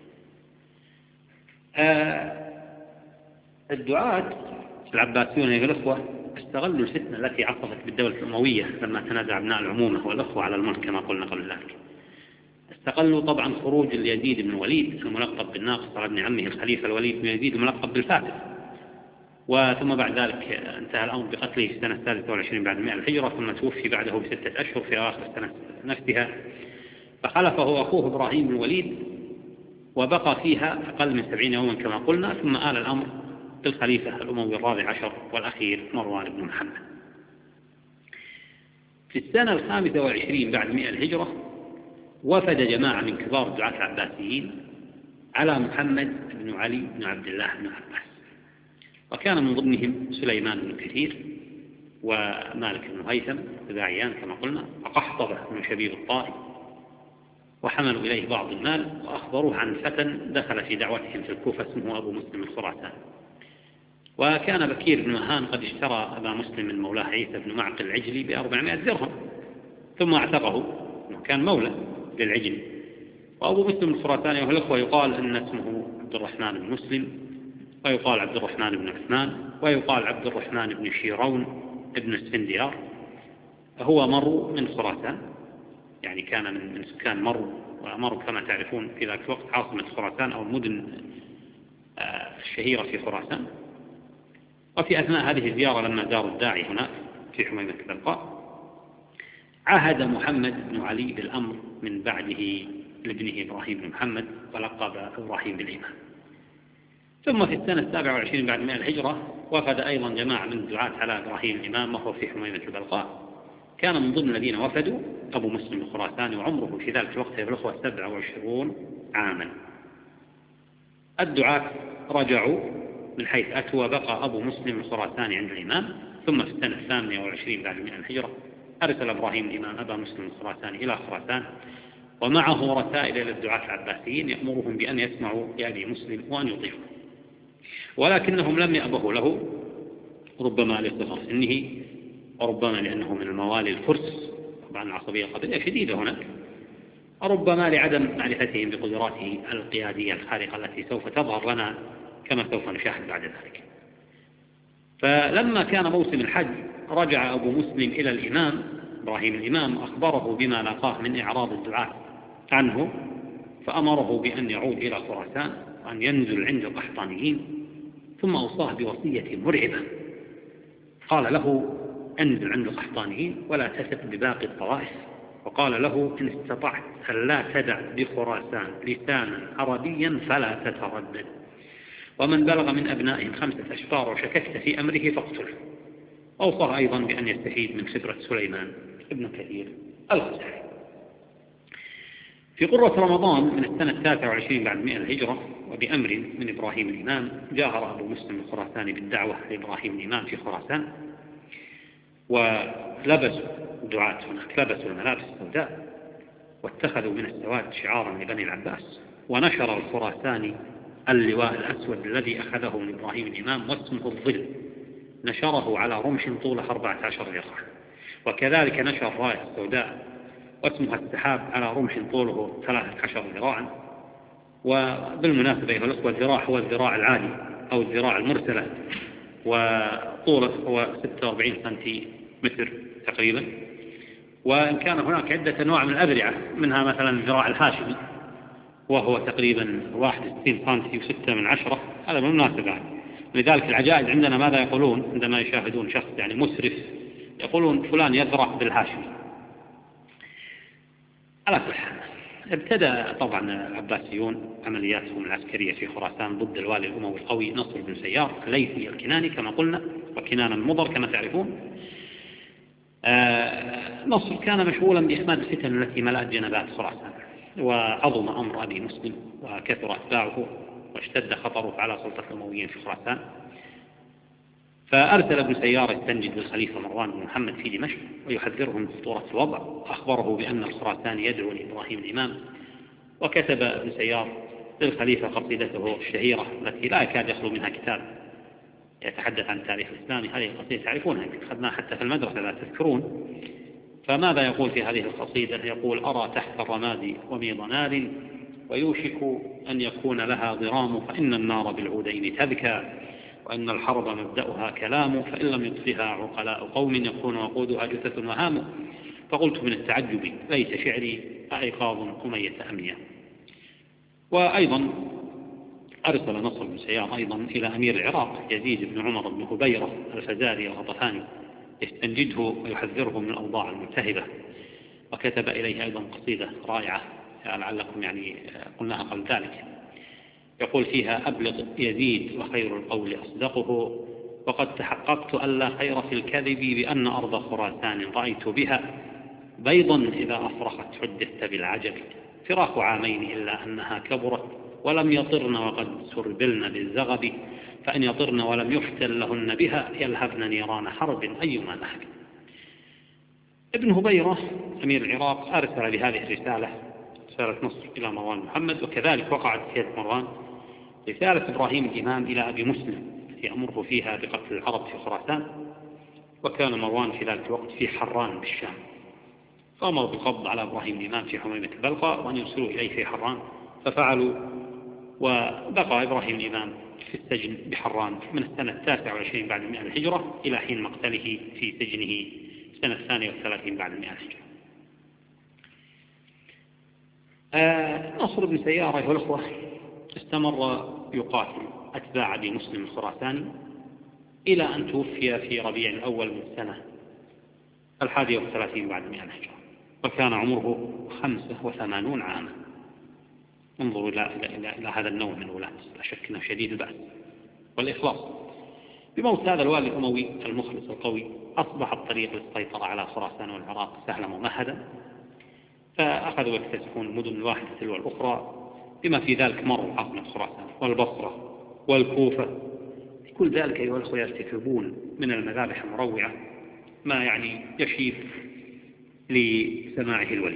آه الدعاة العباسيون يا الأخوة استغلوا الفتنة التي عصفت بالدولة الأموية لما تنازع أبناء العمومة والأخوة على الملك كما قلنا قبل ذلك. استغلوا طبعا خروج اليزيد بن الوليد الملقب بالناقص على ابن عمه الخليفة الوليد بن يزيد الملقب بالفاتح، وثم بعد ذلك انتهى الأمر بقتله في السنة الثالثة والعشرين بعد مئة الهجرة، ثم توفي بعده بستة أشهر في آخر السنة نفسها، فخلفه أخوه إبراهيم بن الوليد، وبقى فيها أقل من سبعين يوما كما قلنا، ثم آل الأمر الخليفة الأموي الرابع عشر والأخير مروان بن محمد. في السنة الخامسة والعشرين بعد مئة الهجرة وفد جماعة من كبار الدعاة العباسيين على محمد بن علي بن عبد الله بن عباس، وكان من ضمنهم سليمان بن كثير ومالك بن هيثم الخزاعيان كما قلنا، وقحطبة بن شبيب الطائي، وحملوا إليه بعض المال وأخبروه عن فتى دخل في دعوتهم في الكوفة اسمه أبو مسلم الخراساني. وكان بكير بن مهان قد اشترى أبا مسلم من مولاه عيسى بن معقل العجلي بأربعمائة درهم ثم اعتقه، كان مولى للعجلي. وأبو مسلم الخراساني والأخوة يقال أن اسمه عبد الرحمن بن مسلم، ويقال عبد الرحمن بن عثمان، ويقال عبد الرحمن بن شيرون ابن السفنديار. هو مرو من خراسان، يعني كان من سكان مرو، ومرو كما تعرفون في ذاك الوقت عاصمة خراسان أو المدن الشهيرة في خراسان. وفي أثناء هذه الزيارة لما زاروا الداعي هناك في حميمة البلقاء عهد محمد بن علي بالأمر من بعده لابنه إبراهيم بن محمد ولقب إبراهيم بالإمام. ثم في السنة السابعة والعشرين بعد مئة الهجرة وفد أيضا جماعة من الدعاة على إبراهيم الإمام وهو في حميمة البلقاء. كان من ضمن الذين وفدوا أبو مسلم الخراساني وعمره في ذلك الوقت يا الأخوة سبعة وعشرون عاما. الدعاة رجعوا من حيث أتوا، بقى أبو مسلم الخراساني عند الإمام. ثم في السنة الثامنة والعشرين بعد مئة الهجرة أرسل إبراهيم الإمام أبا مسلم الخراساني إلى خراسان ومعه رسائل إلى الدعاة العباسيين يأمرهم بأن يسمعوا لأبي مسلم وأن يطيعوا، ولكنهم لم يأبهوا له، ربما لصغر سنه وربما لأنه من الموالي الفرس، طبعا العصبية قبلية شديدة هناك، وربما لعدم معرفتهم بقدراته القيادية الخارقة التي سوف تظهر لنا كما سوف نشاهد بعد ذلك. فلما كان موسم الحج رجع أبو مسلم إلى الإمام إبراهيم الإمام أخبره بما لاقاه من إعراض الدعاة عنه، فأمره بأن يعود إلى خراسان وأن ينزل عند القحطانيين، ثم أوصاه بوصية مرعبة. قال له انزل عند القحطانيين ولا تثق بباقي الطوائف، وقال له إن استطعت أن لا تدع بخراسان لسانا عربيا فلا تتردد، ومن بلغ من أبنائهم خمسة أشفار وشككت في أمره فاقتله. أوصى أيضا بأن يستفيد من خبرة سليمان ابن كثير الخزاعي. في قرة رمضان من السنة التاسعة والعشرين بعد مئة الهجرة وبأمر من إبراهيم الإمام جاهر أبو مسلم الخراساني بالدعوة لإبراهيم الإمام في خراسان، ولبسوا دعاة هناك لبسوا الملابس السوداء واتخذوا من السواد شعارا لبني العباس، ونشر الخراساني اللواء الأسود الذي أخذه من إبراهيم الإمام واسمه الظل، نشره على رمح طوله أربعة عشر ذراع، وكذلك نشر راية السوداء واسمها السحاب على رمح طوله ثلاثة عشر ذراعا. وبالمناسبة أيها الأخوة الذراع هو الذراع العالي أو الذراع المرسلة، وطوله هو ستة وأربعين سنتيمتر تقريبا. وإن كان هناك عدة أنواع من الأذرعة، منها مثلا الذراع الهاشمي وهو تقريبا واحد وستين سنتي وستة من عشرة، هذا بالمناسبة. لذلك العجائز عندنا ماذا يقولون عندما يشاهدون شخص يعني مسرف؟ يقولون فلان يذرع بالهاشمي. على كل حال ابتدأ طبعا العباسيون عملياتهم العسكرية في خراسان ضد الوالي الأموي القوي نصر بن سيار الليثي الكناني كما قلنا، وكنان المضر كما تعرفون. آه نصر كان مشغولا بإخماد الفتن التي ملأت جنبات خراسان، وعظم أمر أبي مسلم وكثر أتباعه واشتد خطره على سلطة الأمويين في خراسان. فأرسل ابن سيار يستنجد بالخليفة مروان بن محمد في دمشق ويحذره من خطورة الوضع، وأخبره بأن الخراساني يدعو لإبراهيم الإمام. وكتب ابن سيار للخليفة قصيدته الشهيرة التي لا يكاد يخلو منها كتاب يتحدث عن التاريخ الإسلامي. هذه القصيدة تعرفونها، أخذناها حتى في المدرسة لا تذكرون. فماذا يقول في هذه القصيدة؟ يقول: أرى تحت الرماد وميض نار ويوشك أن يكون لها ضرام، فإن النار بالعودين تذكى، وأن الحرب مبدأها كلام، فإن لم يطفها عقلاء قوم يكون وقودها جثث وهام. فقلت من التعجب ليس شعري أيقاظ أمية أمنية. وأيضا أرسل نصر بن سيار أيضا إلى أمير العراق يزيد بن عمر بن هبيرة الفزاري الغطفاني يستنجده ويحذره من الأوضاع الملتهبة، وكتب إليه أيضا قصيدة رائعة لعلكم يعني قلناها قبل ذلك، يقول فيها: أبلغ يزيد وخير القول أصدقه، وقد تحققت ألا خير في الكذب بأن أرض خراسان رأيت بها بيضا إذا أفرخت حدثت بالعجب، فراق عامين إلا أنها كبرت ولم يطرن وقد سربلن بالزغب، فإن يطرن ولم يفتل لهن بها يلهبن نيران حرب أيما نهب. ابن هبيرة أمير العراق أرسل بهذه الرسالة رسالة نصر إلى مروان محمد، وكذلك وقعت في يد مروان رسالة إبراهيم الإمام إلى أبي مسلم يأمره فيها بقتل العرب في خراسان، وكان مروان في ذلك الوقت في حران بالشام، فأمر بالقبض على إبراهيم الإمام في حميمة البلقاء وأن يرسلوا إليه في حران، ففعلوا، وبقى إبراهيم الإمام في السجن بحران من السنة التاسعة والعشرين بعد المئة الهجرة إلى حين مقتله في سجنه السنة الثانية والثلاثين بعد المئة الهجرة. آه نصر بن سيارة أيها الأخوة استمر يقاتل أتباع أبي مسلم الخراساني إلى أن توفي في ربيع الأول من السنة الحادية والثلاثين بعد المئة الهجرة، وكان عمره خمسة وثمانون عاما. انظروا إلى, إلى, إلى, إلى هذا النوع من الولاة، لا شك أنه شديد البأس والإخلاص. بموت هذا الوالي الأموي المخلص القوي أصبح الطريق للسيطرة على خراسان والعراق سهلا ممهدا، فأخذوا يكتسحون المدن الواحدة تلو الأخرى، بما في ذلك مروا عاصمة خراسان والبصرة والكوفة. في كل ذلك أيها الأخوة يرتكبون من المذابح المروعة ما يعني يشيب لسماعه الولي.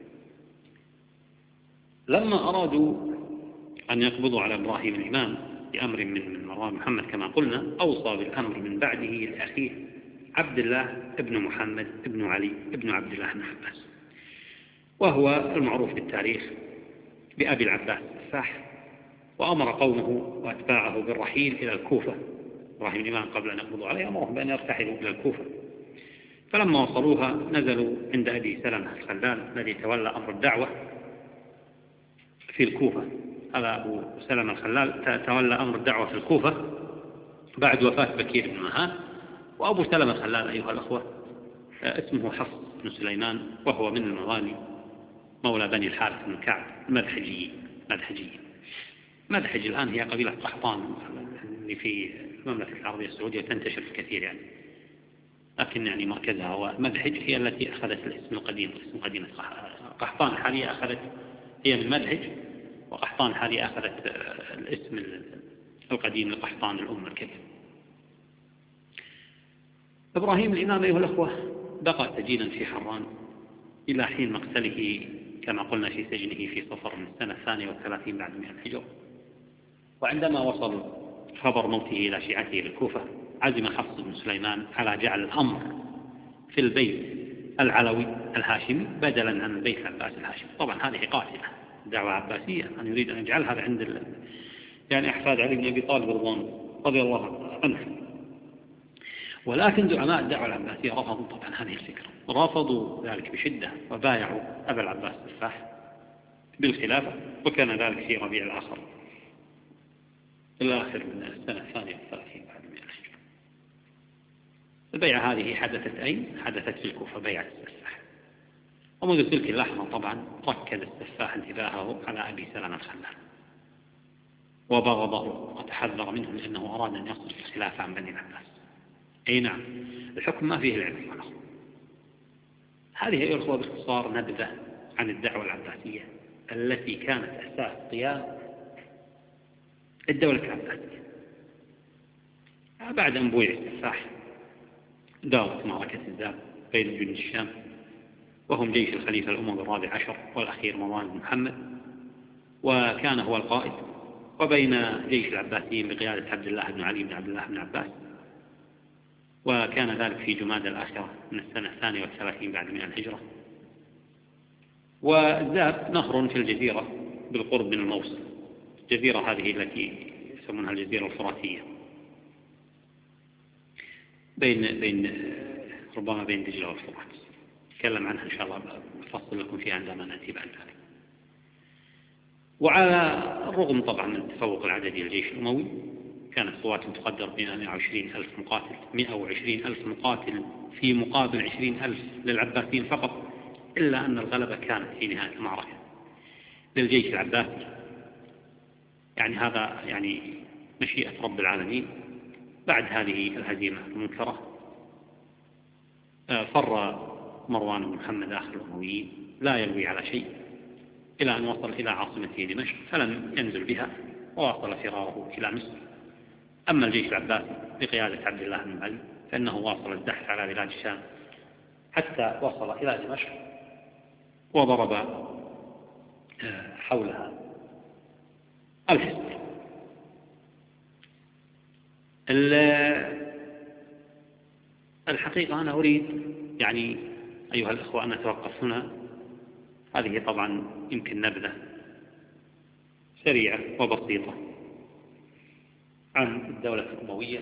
لما أرادوا أن يقبضوا على إبراهيم الإمام بأمر من مروان محمد كما قلنا، أوصى بالأمر من بعده لأخيه عبد الله ابن محمد ابن علي ابن عبد الله بن عباس، وهو المعروف بالتاريخ بأبي العباس السفاح، وأمر قومه وأتباعه بالرحيل إلى الكوفة. إبراهيم الإمام قبل أن يقبضوا عليه أمرهم بأن يرتحلوا إلى الكوفة، فلما وصلوها نزلوا عند أبي سلمة الخلال الذي تولى أمر الدعوة في الكوفة. هذا أبو سلمة الخلال تولى أمر الدعوة في الكوفة بعد وفاة بكير بن مهان. وأبو سلمة الخلال أيها الأخوة اسمه حفص بن سليمان، وهو من الموالي مولى بني الحارث بن كعب المدحجي. مدحجي مدحج الآن هي قبيلة قحطان اللي في المملكة العربية السعودية تنتشر في كثير يعني، لكن يعني مركزها هو مدحج، هي التي أخذت الاسم القديم، اسم قديمة قحطان الحالية أخذت هي من مدحج، وقحطان الحالية أخذت الاسم القديم لقحطان الأم الكبير. إبراهيم الإمام أيها الأخوة بقى سجينا في حران إلى حين مقتله كما قلنا في سجنه في صفر من السنة الثانية والثلاثين بعد مئة الهجرة. وعندما وصل خبر موته إلى شيعته للكوفة عزم حفص بن سليمان على جعل الأمر في البيت العلوي الهاشمي بدلا عن البيت العباسي الهاشمي. طبعا هذه قاتلة، دعوة عباسية أن يريد أن يجعلها عند ال... يعني أحفاد علي بن أبي طالب رضي الله عنه. ولكن زعماء الدعوة العباسية رفضوا طبعا هذه الفكرة، رفضوا ذلك بشدة وبايعوا أبا العباس السفاح بالخلافة، وكان ذلك في ربيع الآخر الآخر من السنة الثانية والثلاثين بعد المئة الهجرة. البيعة هذه حدثت أين؟ حدثت في الكوفة، بيعة السفاح. ومنذ تلك اللحظة طبعا ركز السفاح انتباهه على أبي سلمة الخلال وبغضه وتحذر منه لأنه أراد أن يصرف الخلافة عن بني العباس. أي نعم، الحكم ما فيه العلم أيها الأخوة. هذه أيها الأخوة باختصار نبذة عن الدعوة العباسية التي كانت أساس قيام الدولة العباسية. بعد أن بويع السفاح دارت معركة الذاب بين جند الشام وهم جيش الخليفة الأموي الرابع عشر والأخير مروان بن محمد، وكان هو القائد، وبين جيش العباسيين بقيادة عبد الله بن علي بن عبد الله بن عباس، وكان ذلك في جمادى الآخرة من السنة الثانية والثلاثين بعد مئة الهجرة. والذاب نهر في الجزيرة بالقرب من الموصل، الجزيرة هذه التي يسمونها الجزيرة الفراتية بين بين ربما بين دجلة والفرات. نتكلم عنها إن شاء الله، أفصل لكم فيها عندما نأتي بعد ذلك. وعلى الرغم طبعا من التفوق العددي للجيش الأموي، كانت قواتهم تقدر ب مئة وعشرين ألف مقاتل، مئة وعشرين ألف مقاتل في مقابل عشرين ألف للعباسيين فقط، إلا أن الغلبة كانت في نهاية المعركة للجيش العباسي. يعني هذا يعني مشيئة رب العالمين. بعد هذه الهزيمة المنكرة فر مروان بن محمد آخر الأمويين لا يلوي على شيء إلى أن وصل إلى عاصمته دمشق، فلم ينزل بها وواصل فراره إلى مصر. أما الجيش العباسي بقيادة عبد الله بن علي فإنه واصل الزحف على بلاد الشام حتى وصل إلى دمشق وضرب حولها الحصن. الحقيقة أنا أريد يعني أيها الأخوة أن نتوقف هنا. هذه طبعا يمكن نبذة سريعة وبسيطة عن الدولة الأموية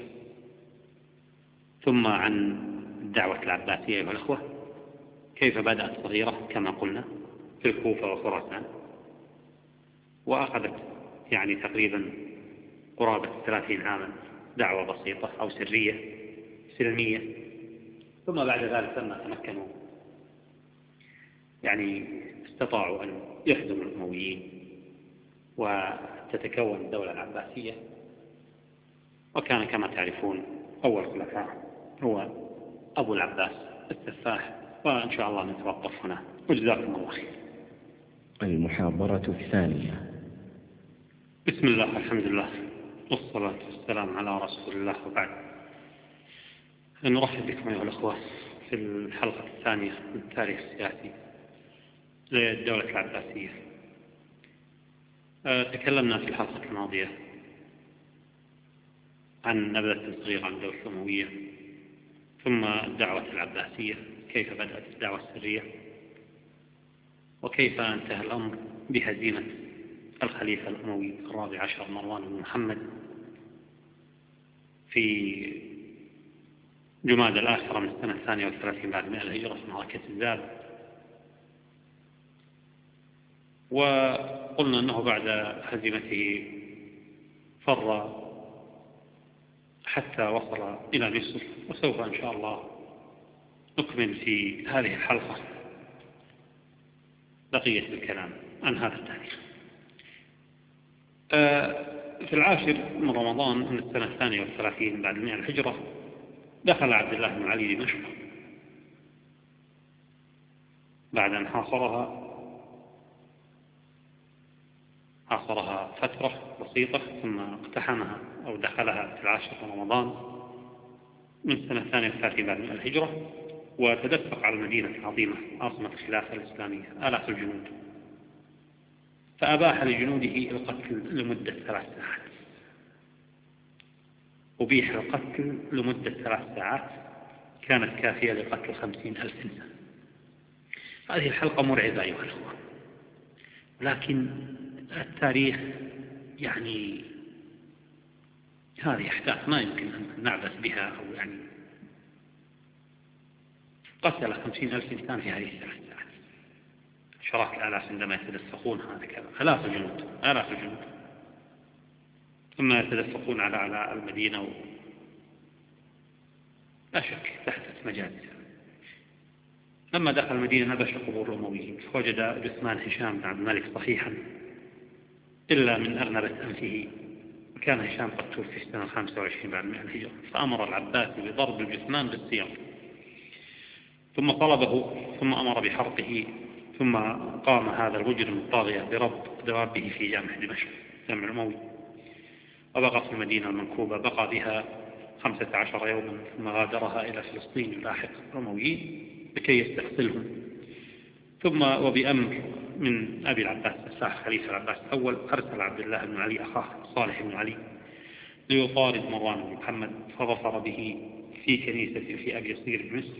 ثم عن الدعوة العباسية أيها الأخوة، كيف بدأت صغيرة كما قلنا في الكوفة وخراسان، وأخذت يعني تقريبا قرابة ثلاثين عاما دعوة بسيطة أو سرية سلمية، ثم بعد ذلك لما تمكنوا يعني استطاعوا أن يخدموا الأمويين وتتكون الدولة العباسية. وكان كما تعرفون أول خلفاء هو أبو العباس السفاح. وإن شاء الله نتوقف هنا، وجزاكم الله خير. المحاضرة الثانية. بسم الله الحمد لله والصلاة والسلام على رسول الله، وبعد. نرحب بكم أيها الأخوة في الحلقة الثانية من التاريخ السياسي للدولة العباسية. تكلمنا في الحلقة الماضية عن نبذة صغيرة عن الدولة الأموية ثم الدعوة العباسية، كيف بدأت الدعوة السرية وكيف انتهى الأمر بهزيمة الخليفة الأموي الرابع عشر مروان بن محمد في جمادى الآخرة من السنة الثانية والثلاثين بعد مئة الهجرة في معركة الزاب. وقلنا أنه بعد هزيمته فر حتى وصل إلى مصر، وسوف إن شاء الله نكمل في هذه الحلقة بقية الكلام عن هذا التاريخ. في العاشر من رمضان من السنة الثانية والثلاثين بعد مئة الهجرة دخل عبد الله بن علي دمشق بعد أن حاصرها حاصرها فترة بسيطة، ثم اقتحمها أو دخلها في العاشر من رمضان من السنة الثانية والثلاثين بعد مئة الهجرة، وتدفق على المدينة العظيمة عاصمة الخلافة الإسلامية آلاف الجنود، فأباح لجنوده القتل لمدة ثلاث ساعات. أبيح القتل لمدة ثلاث ساعات كانت كافية لقتل خمسين ألف إنسان. هذه الحلقة مرعبة أيها الأخوة، لكن التاريخ يعني هذه أحداث ما يمكن أن نعبث بها، أو يعني قتل خمسين ألف إنسان في هذه الثلاث ساعات. شراك الآلاف عندما يتدفقون هذا كذا آلاف الجنود آلاف الجنود ثم يتدفقون على على المدينة و... لا شك تحت مجازر. لما دخل المدينة نبش قبور الأمويين، فوجد جثمان هشام بن عبد الملك صحيحا إلا من أرنبة أنفه، وكان هشام قد توفي في السنة الخامسة والعشرين بعد مئة الهجرة، فأمر العباس بضرب الجثمان بالسياط، ثم طلبه ثم أمر بحرقه، ثم قام هذا المجرم الطاغية بربط دوابه في جامع دمشق جامع الأموي، وبقى في المدينة المنكوبة بقى بها خمسة عشر يوما، ثم غادرها إلى فلسطين يلاحق الأمويين لكي يستحصلهم. ثم وبأمر من أبي العباس الساح خليفة العباس الأول أرسل عبد الله بن علي أخاه صالح بن علي ليطارد مروان بن محمد، فظفر به في كنيسة في أبي صير بمصر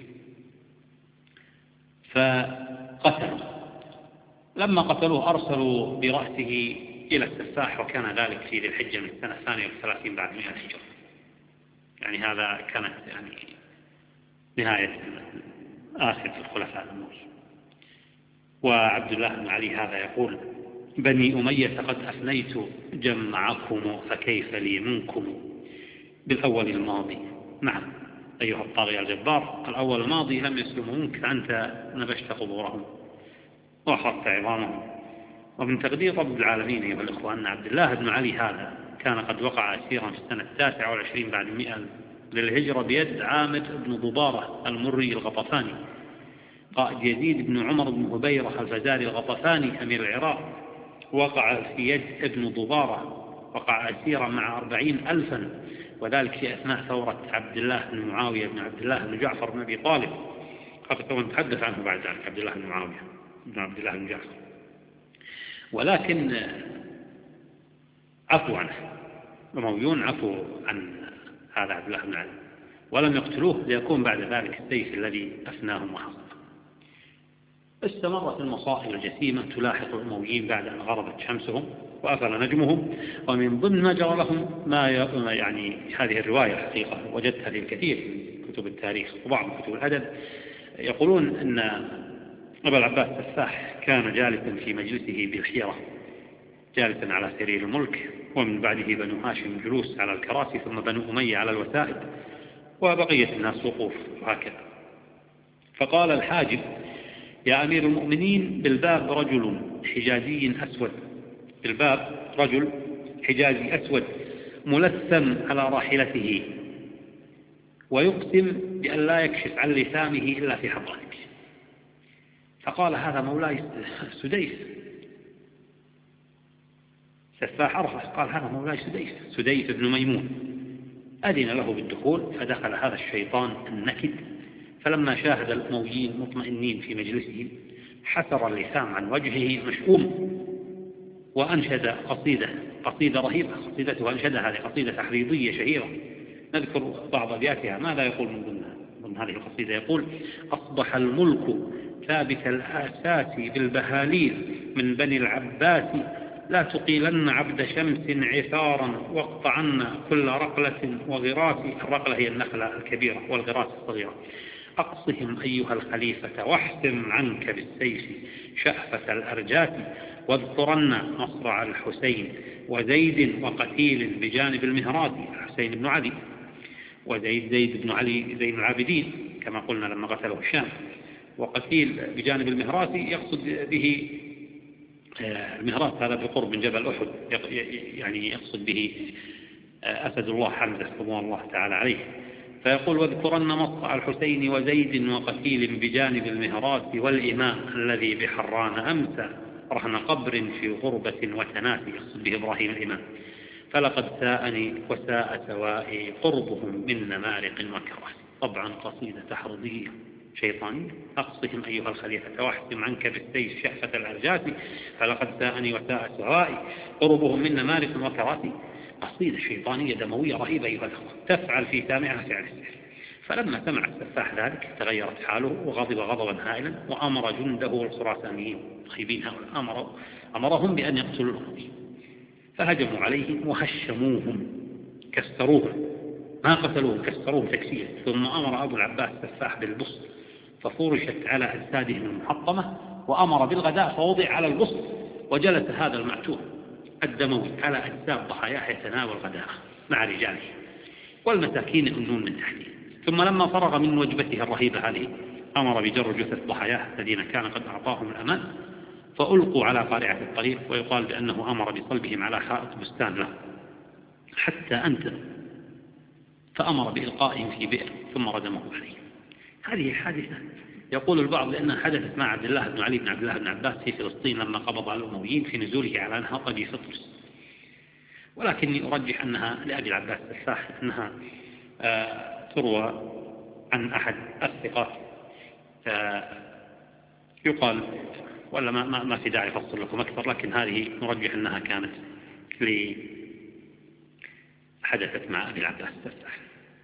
فقتلوا. لما قتلوه أرسلوا برأسه إلى السفاح، وكان ذلك في ذي الحجة من السنة الثانية والثلاثين بعد مئة الهجرة. يعني هذا كانت يعني نهاية آخر الخلفاء الأموي. وعبد الله بن علي هذا يقول: بني أمية قد أفنيت جمعكم فكيف لي منكم بالأول الماضي. نعم أيها الطاغية الجبار، الأول الماضي لم يسلموا منك، أنت نبشت قبورهم وأخذت عظامهم ومن تقدير رب العالمين أيها الأخوة أن عبد الله بن علي هذا كان قد وقع أسيرا في السنة التاسعة والعشرين بعد المئة للهجرة بيد عامر بن ضبارة المري الغطفاني قائد يزيد بن عمر بن هبيرة الفزاري الغطفاني أمير العراق. وقع في يد ابن ضبارة، وقع أسيرا مع أربعين ألفا، وذلك في أثناء ثورة عبد الله بن معاوية بن عبد الله بن جعفر بن أبي طالب. طبعا نتحدث عنه بعد ذلك عبد الله بن معاوية بن عبد الله بن جعفر، ولكن عفوا عنه الأمويون، عفوا عن هذا عبد الله بن علي ولم يقتلوه ليكون بعد ذلك السيف الذي أفناهم وحصل. استمرت المصائب الجسيمة تلاحق الأمويين بعد أن غربت شمسهم وأفل نجمهم. ومن ضمن ما جرى لهم ما يعني هذه الرواية الحقيقة وجدتها في الكثير من كتب التاريخ وبعض كتب الأدب، يقولون أن أبا العباس السفاح كان جالسا في مجلسه بالحيرة، جالسا على سرير الملك، ومن بعده بنو هاشم جلوس على الكراسي، ثم بنو أمية على الوسائد، وبقية الناس وقوف هكذا. فقال الحاجب: يا أمير المؤمنين، بالباب رجل حجازي أسود، بالباب رجل حجازي أسود ملثم على راحلته، ويقسم بأن لا يكشف عن لثامه إلا في حضرتك. فقال: هذا مولاي سديس. سفاح عرفه، قال: هذا مولاي سديس، سديس بن ميمون. أذن له بالدخول، فدخل هذا الشيطان النكد، فلما شاهد الأمويين مطمئنين في مجلسه حسر اللثام عن وجهه مشؤوم، وأنشد قصيدة قصيدة رهيبة، قصيدته أنشدها هذه قصيدة تحريضية شهيرة، نذكر بعض أبياتها. ماذا يقول من ضمنها؟ ضمن هذه القصيدة يقول: أصبح الملك ثابت الآساس بالبهاليل من بني العباس، لا تقيلن عبد شمس عثارا واقطعن كل رقلة وغراس. الرقلة هي النخلة الكبيرة والغراس الصغيرة. أقصهم أيها الخليفة واحسم عنك بالسيف شأفة الأرجاس، واذكرن مصرع الحسين وزيد وقتيل بجانب المهرات. الحسين بن علي وزيد زيد بن علي زين العابدين كما قلنا لما قتله الشام، وقتيل بجانب المهرات يقصد به المهرات هذا بقرب من جبل أحد، يعني يقصد به أسد الله حمزة رضوان الله تعالى عليه. فيقول: واذكرن مصرع الحسين وزيد وقتيل بجانب المهرات، والإمام الذي بحران أمسى رهن قبر في غربة وتناسي. يقصد به إبراهيم الإمام. فلقد ساءني وساء سوائي قربهم من نمارق وكراسي. طبعا قصيدة تحرضية شيطانية. أقصهم أيها الخليفة واحسم عنك بالسيف شأفة الأرجاس، فلقد ساءني وساء سوائي قربهم من نمارق وكراسي. قصيدة شيطانية دموية رهيبة أيها الأخوة، تفعل في سامعها فعل السحر. فلما سمع السفاح ذلك تغيرت حاله وغضب غضبا هائلا، وأمر جنده الخراسانيين خيبين هؤلاء أمروا أمرهم بأن يقتلوا الأمويين، فهجموا عليهم وهشموهم كسروهم، ما قتلوهم كسروهم تكسير. ثم أمر أبو العباس السفاح بالبسط ففرشت على أجسادهم المحطمة، وأمر بالغداء فوضع على البسط، وجلس هذا المعتوه الدموي على أجساد ضحاياه يتناول غداءه مع رجاله، والمساكين يؤنون من تحته. ثم لما فرغ من وجبته الرهيبة هذه أمر بجر جثث ضحاياه الذين كان قد أعطاهم الأمان، فألقوا على قارعة الطريق، ويقال بأنه أمر بصلبهم على حائط بستان له حتى أنتم، فأمر بإلقائهم في بئر ثم ردمه عليه. هذه حادثة يقول البعض لأنها حدثت مع عبد الله بن علي بن عبد الله بن عباس في فلسطين لما قبض على الأمويين في نزوله على نهر أبي فطرس، ولكني أرجح أنها لأبي العباس السفاح، أنها آه تروى عن أحد الثقات، آه يقال ولا ما, ما, ما في داعي أفصل لكم أكثر، لكن هذه نرجح أنها كانت حدثت مع أبي العباس السفاح.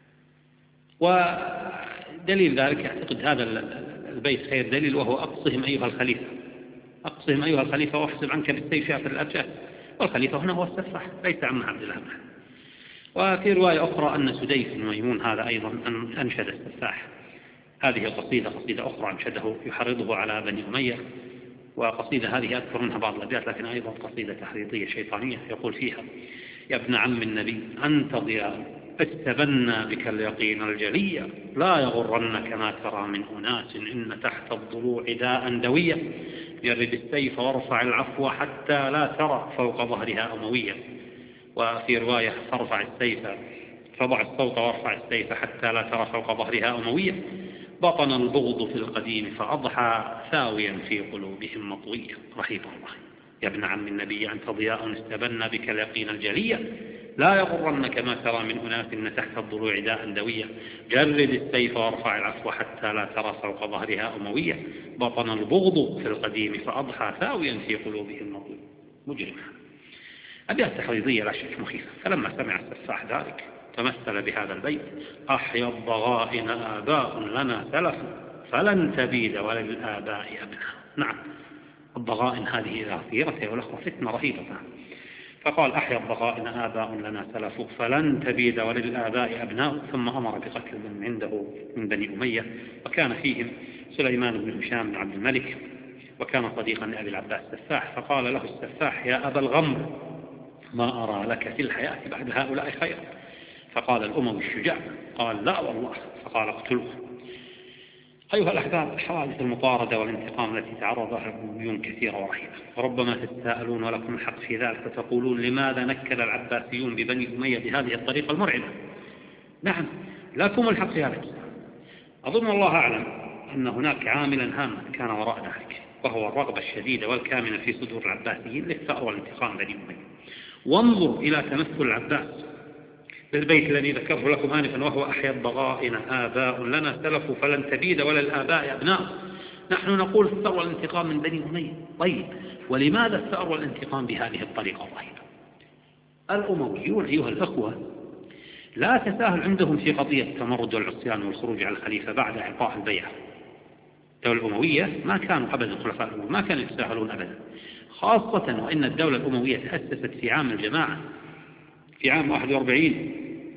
ودليل ذلك أعتقد هذا البيت خير دليل، وهو: أقصهم أيها الخليفة أقصهم أيها الخليفة واحسب عنك بالسيف شافر الأرجاس. والخليفة هنا هو السفاح ليس عم عبد الله بن علي. وفي رواية أخرى أن سديس بن ميمون هذا أيضا أنشد السفاح هذه القصيدة، قصيدة أخرى أنشده يحرضه على بني أمية، وقصيدة هذه أذكر منها بعض الأبيات، لكن أيضا قصيدة تحريضية شيطانية. يقول فيها: يا ابن عم النبي أنت ضياء استبنى بك اليقين الجلي لا يغرنك ما ترى من أناس إن تحت الضلوع داء دوية جرد السيف وارفع العفو حتى لا ترى فوق ظهرها أموية. وفي رواية فارفع السيف فضع الصوت وارفع السيف حتى لا ترى فوق ظهرها أموية. بطن البغض في القديم فأضحى ثاويا في قلوبهم مطوية. رحيب الله يا ابن عم النبي أنت ضياء استبنى بك اليقين الجلي لا يغرنك ما ترى من أناس إن تحت الضلوع داء دوية جرد السيف وارفع العفو حتى لا ترى فوق ظهرها أموية. بطن البغض في القديم فأضحى ثاويا في قلوبهم مطوية. مجرم. أبيات تحريضية لا شك مخيفة. فلما سمع السفاح ذلك تمثل بهذا البيت: أحيا الضغائن آباء لنا سلف فلن تبيد وللآباء أبناء. نعم، الضغائن هذه إذا أثيرت يا الأخوة فتنة رهيبة. فقال: أحيا الضغائن آباء لنا سلف فلن تبيد وللآباء أبناء. ثم أمر بقتل من عنده من بني أمية، وكان فيهم سليمان بن هشام بن عبد الملك، وكان صديقا لأبي العباس السفاح. فقال له السفاح: يا أبا الغمر، ما أرى لك في الحياة بعد هؤلاء خير. فقال الأموي الشجاع: قال: لا والله. فقال: اقتلوه. أيها الأحباب، حوادث المطاردة والانتقام التي تعرض لها الأمويون كثيرة ورهيبة، وربما تتساءلون ولكم الحق في ذلك فتقولون: لماذا نكل العباسيون ببني أمية بهذه الطريقة المرعبة؟ نعم، لكم الحق في هذا. أظن الله أعلم أن هناك عاملا هاما كان وراء ذلك، وهو الرغبة الشديدة والكامنة في صدور العباسيين للثأر والانتقام بني أمية. وانظر إلى تمثل العباس بالبيت الذي ذكره لكم آنفا، وهو: أحيا الضغائن آباء لنا سلف فلن تبيد ولا الآباء أبناء. نحن نقول الثأر والانتقام من بني أمية. طيب، ولماذا الثأر والانتقام بهذه الطريقة الرهيبة؟ الأمويون أيها الأخوة لا تساهل عندهم في قضية التمرد والعصيان والخروج على الخليفة بعد إعطاء البيعة. الدولة الأموية ما كانوا أبدا الخلفاء الأمويين ما كانوا يتساهلون أبدا، خاصة وإن الدولة الأموية تأسست في عام الجماعة في عام واحد وأربعين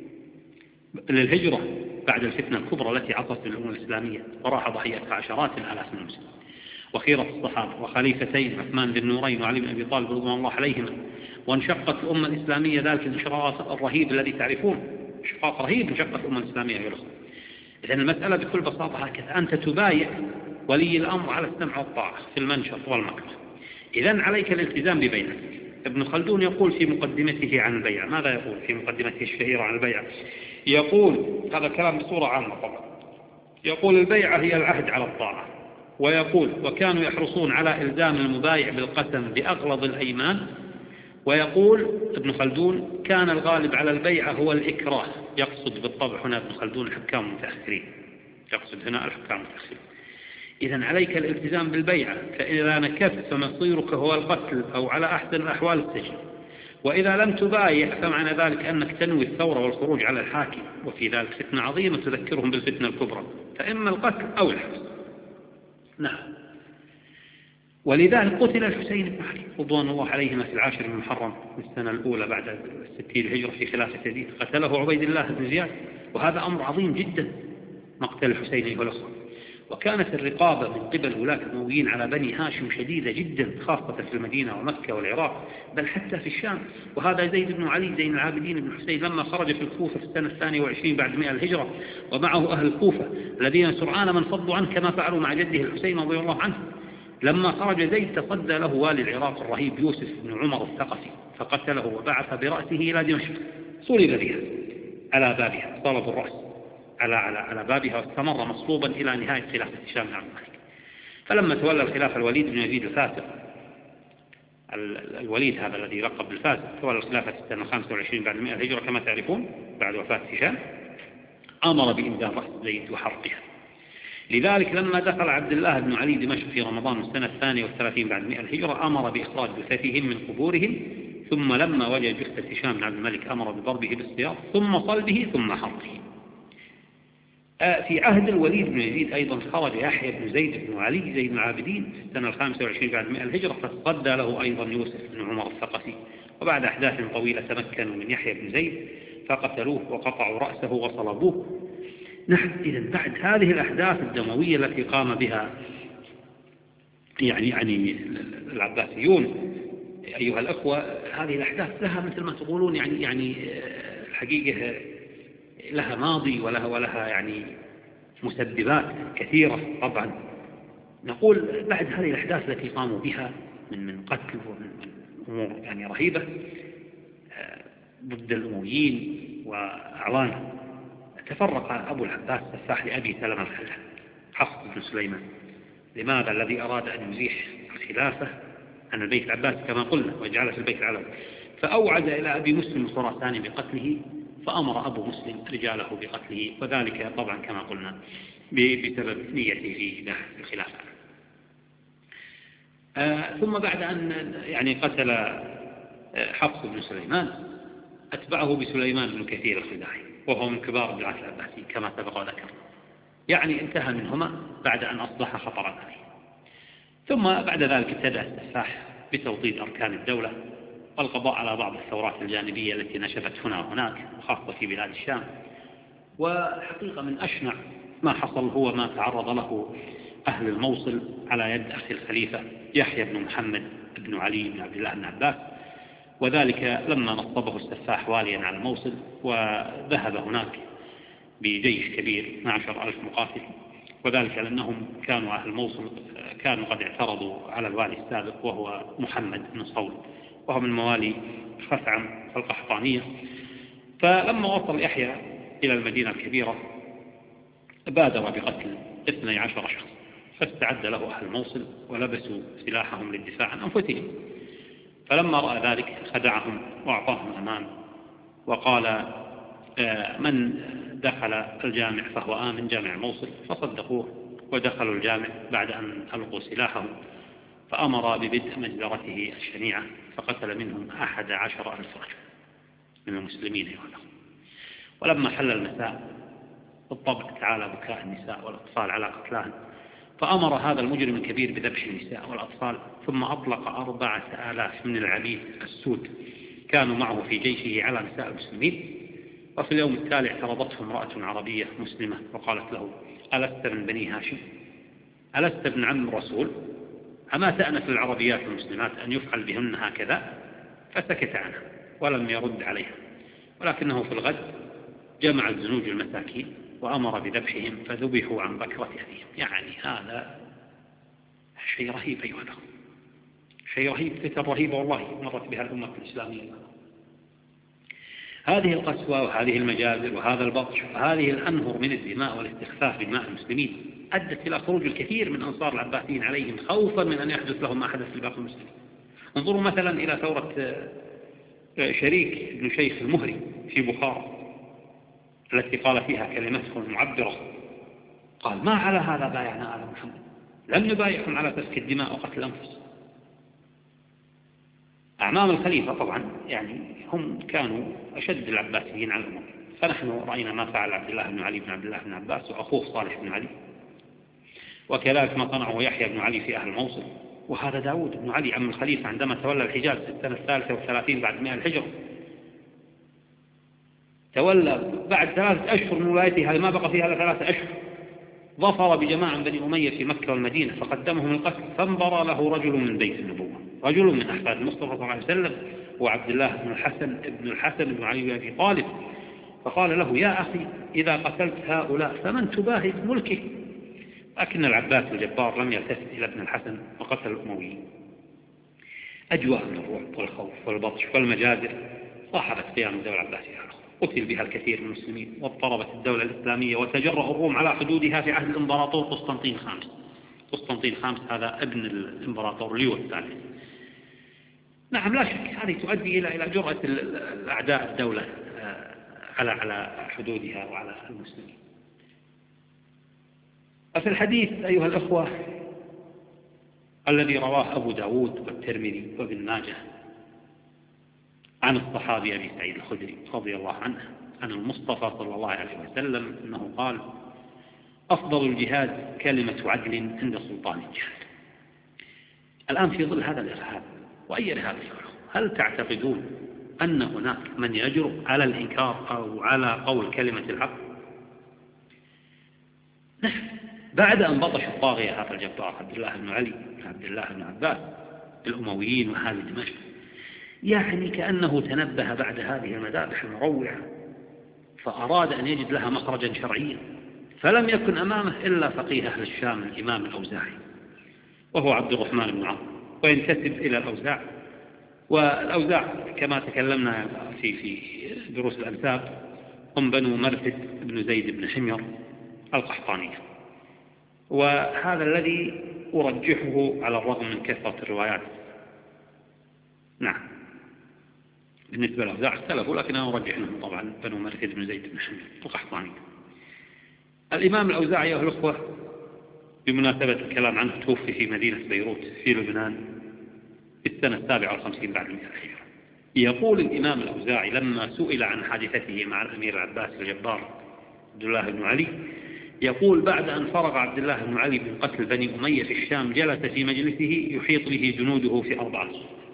للهجرة بعد الفتنة الكبرى التي عصت بالأمة الإسلامية، وراح ضحيتها عشرات الآلاف من المسلمين، وخيرة الصحابة وخليفتين عثمان بن نورين وعلي بن أبي طالب رضوان الله عليهما. وانشقت الأمة الإسلامية ذلك الانشقاق الرهيب الذي تعرفون، انشقاق رهيب انشقت الأمة الإسلامية يا الأخوة. إذن المسألة بكل بساطة هكذا: أنت تبايع ولي الأمر على السمع والطاعة في المنشط والمكره، إذن عليك الالتزام ببيعتك. ابن خلدون يقول في مقدمته عن البيع، ماذا يقول في مقدمته الشهيرة عن البيع؟ يقول، هذا كلام بصورة عامة طبعا، يقول: البيعة هي العهد على الطاعة. ويقول: وكانوا يحرصون على إلزام المبايع بالقسم بأغلظ الأيمان. ويقول ابن خلدون: كان الغالب على البيعة هو الإكراه. يقصد بالطبع هنا ابن خلدون الحكام المتأخرين، يقصد هنا الحكام المتأخرين. إذن عليك الالتزام بالبيعة، فإذا نكثت فمصيرك هو القتل أو على أحسن الأحوال السجن. وإذا لم تبايع فمعنى ذلك أنك تنوي الثورة والخروج على الحاكم، وفي ذلك فتنة عظيمة تذكرهم بالفتنة الكبرى، فإما القتل أو الحبس. نعم، ولذلك قتل الحسين بن علي رضوان الله عليهما في العاشر من محرم من السنة الأولى بعد الستين الهجرة في خلافة يزيد، قتله عبيد الله بن زياد، وهذا أمر عظيم جدا مقتل الحسين أيها الأخوة. وكانت الرقابة من قبل ولاة الأمويين على بني هاشم شديدة جدا، خاصة في المدينة ومكة والعراق، بل حتى في الشام. وهذا زيد بن علي زين العابدين بن حسين لما خرج في الكوفة في السنة الثانية والعشرين بعد مئة الهجرة، ومعه أهل الكوفة الذين سرعان من فضوا عنه كما فعلوا مع جده الحسين رضي الله عنه. لما خرج زيد تصدى له والي العراق الرهيب يوسف بن عمر الثقفي فقتله، وبعث برأسه إلى دمشق، صلب بها على بابها، صلب الرأس على على على بابها، واستمر مصلوبا إلى نهاية خلافة هشام بن عبد الملك. فلما تولى الخلافة الوليد بن يزيد الفاسق، الوليد هذا الذي لقب بالفاسق، تولى الخلافة في السنة الخامسة والعشرين بعد مئة الهجرة كما تعرفون بعد وفاة هشام، أمر بإنزال رأس زيد وحرقها. لذلك لما دخل عبد الله بن علي دمشق في رمضان السنة الثانية والثلاثين بعد مئة الهجرة أمر بإخراج جثثهم من قبورهم، ثم لما وجد جثة هشام بن عبد الملك أمر بضربه بالسياط ثم صلبه ثم حرقه. في عهد الوليد بن يزيد أيضا خرج يحيى بن زيد بن علي زين العابدين في السنة الخامسة والعشرين بعد مئة الهجرة، فتصدى له أيضا يوسف بن عمر الثقفي، وبعد أحداث طويلة تمكنوا من يحيى بن زيد فقتلوه وقطعوا رأسه وصلبوه. نحن إذن بعد هذه الأحداث الدموية التي قام بها يعني يعني العباسيون أيها الأخوة، هذه الأحداث لها مثل ما تقولون يعني يعني الحقيقة لها ماضي ولها ولها يعني مسببات كثيرة طبعا. نقول بعد هذه الأحداث التي قاموا بها من من قتل ومن أمور يعني رهيبة ضد الأمويين وأعوانه، تفرق أبو العباس السفاح لأبي سلمة الخلع حفص بن سليمان. لماذا؟ الذي أراد أن يزيح الخلافة عن البيت العباسي كما قلنا ويجعله في البيت العلوي، فأوعد إلى أبي مسلم الخراساني بقتله، فأمر أبو مسلم رجاله بقتله، وذلك طبعا كما قلنا بسبب نيته في داخل الخلافة. آه ثم بعد أن يعني قتل حفص بن سليمان أتبعه بسليمان بن كثير الخزاعي وهو من كبار الدعاة العباسيين كما سبق وذكر، يعني انتهى منهما بعد أن أصبح خطرا عليه. ثم بعد ذلك ابتدأ السفاح بتوطيد أركان الدولة والقضاء على بعض الثورات الجانبية التي نشبت هنا وهناك وخاصة في بلاد الشام. وحقيقة من أشنع ما حصل هو ما تعرض له أهل الموصل على يد أخي الخليفة يحيى بن محمد بن علي بن عبد الله بن عباس، وذلك لما نصبه السفاح واليا على الموصل وذهب هناك بجيش كبير اثنا عشر ألف مقاتل، وذلك لأنهم كانوا أهل الموصل كانوا قد اعترضوا على الوالي السابق وهو محمد بن صول وهو من موالي خثعم القحطانية. فلما وصل يحيى إلى المدينة الكبيرة بادر بقتل اثني عشر شخص، فاستعد له أهل الموصل ولبسوا سلاحهم للدفاع عن أنفسهم. فلما رأى ذلك خدعهم وأعطاهم أمان وقال من دخل الجامع فهو آمن، جامع الموصل، فصدقوه ودخلوا الجامع بعد أن ألقوا سلاحهم، فأمر ببدء مجزرته الشنيعة فقتل منهم أحد عشر ألف رجل من المسلمين يعلم. ولما حل المساء بالطبع تعالى بكاء النساء والأطفال على قتلان، فأمر هذا المجرم الكبير بذبح النساء والأطفال، ثم أطلق أربعة آلاف من العبيد السود كانوا معه في جيشه على نساء المسلمين. وفي اليوم التالي اعترضته امرأة عربية مسلمة وقالت له ألست من بني هاشم؟ ألست ابن عم الرسول؟ أما تأنف العربيات المسلمات أن يفعل بهن هكذا؟ فسكت عنها ولم يرد عليها، ولكنه في الغد جمع الزنوج المساكين وأمر بذبحهم فذبحوا عن بكرة أبيهم. يعني هذا شيء رهيب أيها الأخوة، شيء رهيب، فتن رهيبة والله مرت بها الأمة الإسلامية. هذه القسوة وهذه المجازر وهذا البطش وهذه الأنهر من الدماء والاستخفاف بدماء المسلمين أدت إلى خروج الكثير من أنصار العباسيين عليهم خوفا من أن يحدث لهم ما حدث لباقي المسلمين. انظروا مثلا إلى ثورة شريك بن شيخ المهري في بخارى التي قال فيها كلمته المعبرة، قال ما على هذا بايعنا آل محمد، لم نبايعهم على سفك الدماء وقتل الأنفس. أعمام الخليفة طبعا يعني هم كانوا أشد العباسيين على الأمر، فنحن رأينا ما فعل عبد الله بن علي بن عبد الله بن عباس وأخوه صالح بن علي، وكذلك ما صنعه يحيى بن علي في أهل الموصل. وهذا داود بن علي عم الخليفة عندما تولى الحجاز في السنة الثالثة والثلاثين بعد مئة الهجرة، تولى بعد ثلاثة أشهر من ولايته، هذا ما بقى فيها إلا ثلاثة أشهر، ظفر بجماعة بني أمية في مكة والمدينة فقدمهم القتل، فانبرى له رجل من بيت النبوة، رجل من أحفاد المصطفى صلى الله عليه وسلم وعبد الله بن الحسن ابن الحسن بن علي بن أبي طالب، فقال له يا أخي إذا قتلت هؤلاء فمن تباهي بملكه؟ لكن العباس الجبار لم يلتفت إلى ابن الحسن وقتل الأمويين. أجواء من الرعب والخوف والبطش والمجازر صاحبت قيام الدولة العباسية، قتل بها الكثير من المسلمين واضطربت الدولة الإسلامية وتجرأ الروم على حدودها في عهد الإمبراطور قسطنطين الخامس. قسطنطين الخامس هذا ابن الإمبراطور ليو الثالث. نعم لا شك هذه تؤدي إلى إلى جرأة الأعداء الدولة على على حدودها وعلى المسلمين. ففي الحديث أيها الأخوة الذي رواه أبو داود والترمذي وابن ماجه عن الصحابي أبي سعيد الخدري رضي الله عنه عن المصطفى صلى الله عليه وسلم أنه قال أفضل الجهاد كلمة عدل عند سلطان الجهاد. الآن في ظل هذا الإرهاب وأي إرهاب هل تعتقدون أن هناك من يجرؤ على الإنكار أو على قول كلمة الحق؟ نحن بعد أن بطش الطاغية هذا الجبار عبد الله بن علي عبد الله بن عباس الأمويين وهذه دمشق، يعني كأنه تنبه بعد هذه المذابح المروعة فأراد أن يجد لها مخرجا شرعيا، فلم يكن أمامه إلا فقيه أهل الشام الإمام الأوزاعي، وهو عبد الرحمن بن عمرو، وينتسب إلى الأوزاع. والأوزاع كما تكلمنا في في دروس الأنساب هم بنو مرثد بن زيد بن حمير القحطانية، وهذا الذي أرجحه على الرغم من كثرة الروايات. نعم، بالنسبة للأوزاع اختلفوا، لكن أنا أرجح أنهم طبعا بنو مرثد بن زيد بن حمير القحطانية. الإمام الأوزاعي أيها الأخوة بمناسبة الكلام عنه توفي في مدينة بيروت في لبنان في السنة السابعة والخمسين بعد المئة الهجرة. يقول الإمام الأوزاعي لما سئل عن حادثته مع الأمير العباس الجبار عبد الله بن علي، يقول بعد أن فرغ عبد الله بن علي من قتل بني أمية في الشام جلس في مجلسه يحيط به جنوده في أربعة،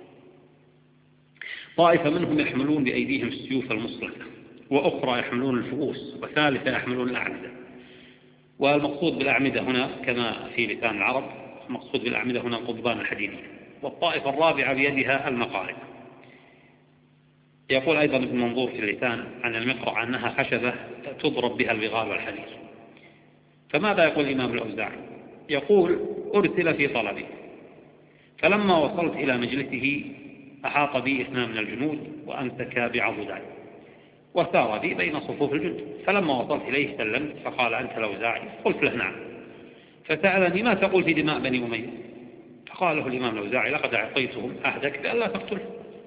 طائفة منهم يحملون بأيديهم السيوف المصلحة، وأخرى يحملون الفؤوس، وثالثة يحملون الأعمدة. والمقصود بالأعمدة هنا كما في لسان العرب، المقصود بالأعمدة هنا القضبان الحديدية، والطائفة الرابعة بيدها المقارب. يقول أيضا ابن منظور في اللسان عن المقرع أنها خشبة تضرب بها البغال والحديد. فماذا يقول الإمام الأوزاعي؟ يقول أرسل في طلبي، فلما وصلت إلى مجلسه أحاط بي اثنان من الجنود وأمسك بعضداي وسار بي بين صفوف الجند، فلما وصلت إليه سلمت فقال أنت الأوزاعي؟ قلت له نعم، فسألني ما تقول في دماء بني أمية؟ فقال له الإمام الأوزاعي لقد أعطيتهم عهدك بأن لا تقتله.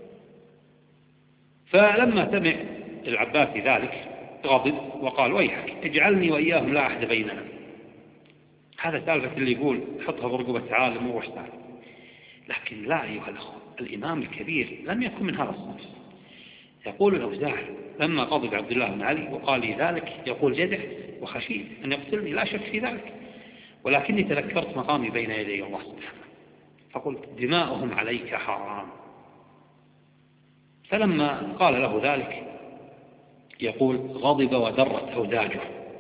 فلما سمع العباسي ذلك غضب وقال ويحك اجعلني وإياهم لا عهد بيننا. هذا سالفة اللي يقول حطها برقبة عالم وروح سالم، لكن لا أيها الأخوة، الإمام الكبير لم يكن من هذا الصنف. يقول الأوزاعي لما غضب عبد الله بن علي وقال لي ذلك، يقول جدع وخشيت أن يقتلني لا شك في ذلك، ولكني تذكرت مقامي بين يدي الله سبحانه فقلت دماؤهم عليك حرام. فلما قال له ذلك يقول غضب ودرت أوداجه،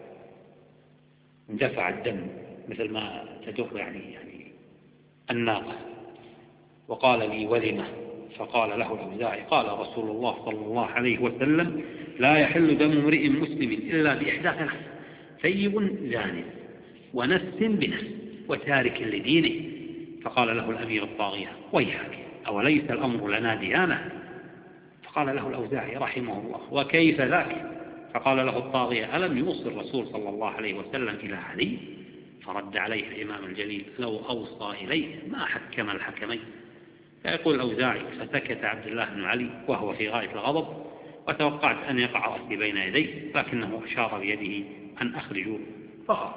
اندفع الدم مثل ما تدر يعني يعني الناقة، وقال لي ولمه؟ فقال له الأوزاعي قال رسول الله صلى الله عليه وسلم لا يحل دم امرئ مسلم إلا بإحدى ثلاث: ثيب زان ونفس بنفس وتارك لدينه. فقال له الأمير الطاغية ويحك أوليس الأمر لنا ديانة؟ فقال له الأوزاعي رحمه الله وكيف ذاك؟ فقال له الطاغية ألم يوصي الرسول صلى الله عليه وسلم إلى علي؟ فرد عليه الإمام الجليل لو أوصى إليه ما حكم الحكمين. فيقول الأوزاعي فسكت عبد الله بن علي وهو في غاية الغضب، وتوقعت أن يقع رأسي بين يديه، لكنه أشار بيده أن أخرجوه فخرج.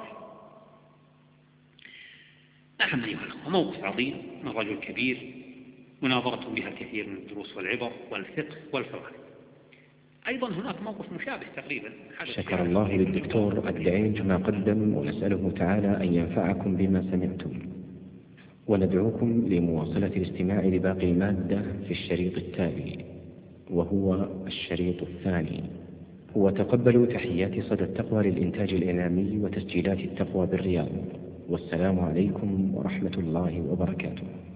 نعم أيها الأخوة، موقف عظيم من رجل كبير مناظرة بها الكثير من الدروس والعبر والفقه والفوائد. أيضا هناك موقف مشابه تقريبا. شكر الله للدكتور الدعيج ما قدم، ونسأله تعالى أن ينفعكم بما سمعتم، وندعوكم لمواصلة الاستماع لباقي المادة في الشريط التالي، وهو الشريط الثاني. وتقبلوا تحيات صدى التقوى للإنتاج الإعلامي وتسجيلات التقوى بالرياض، والسلام عليكم ورحمة الله وبركاته.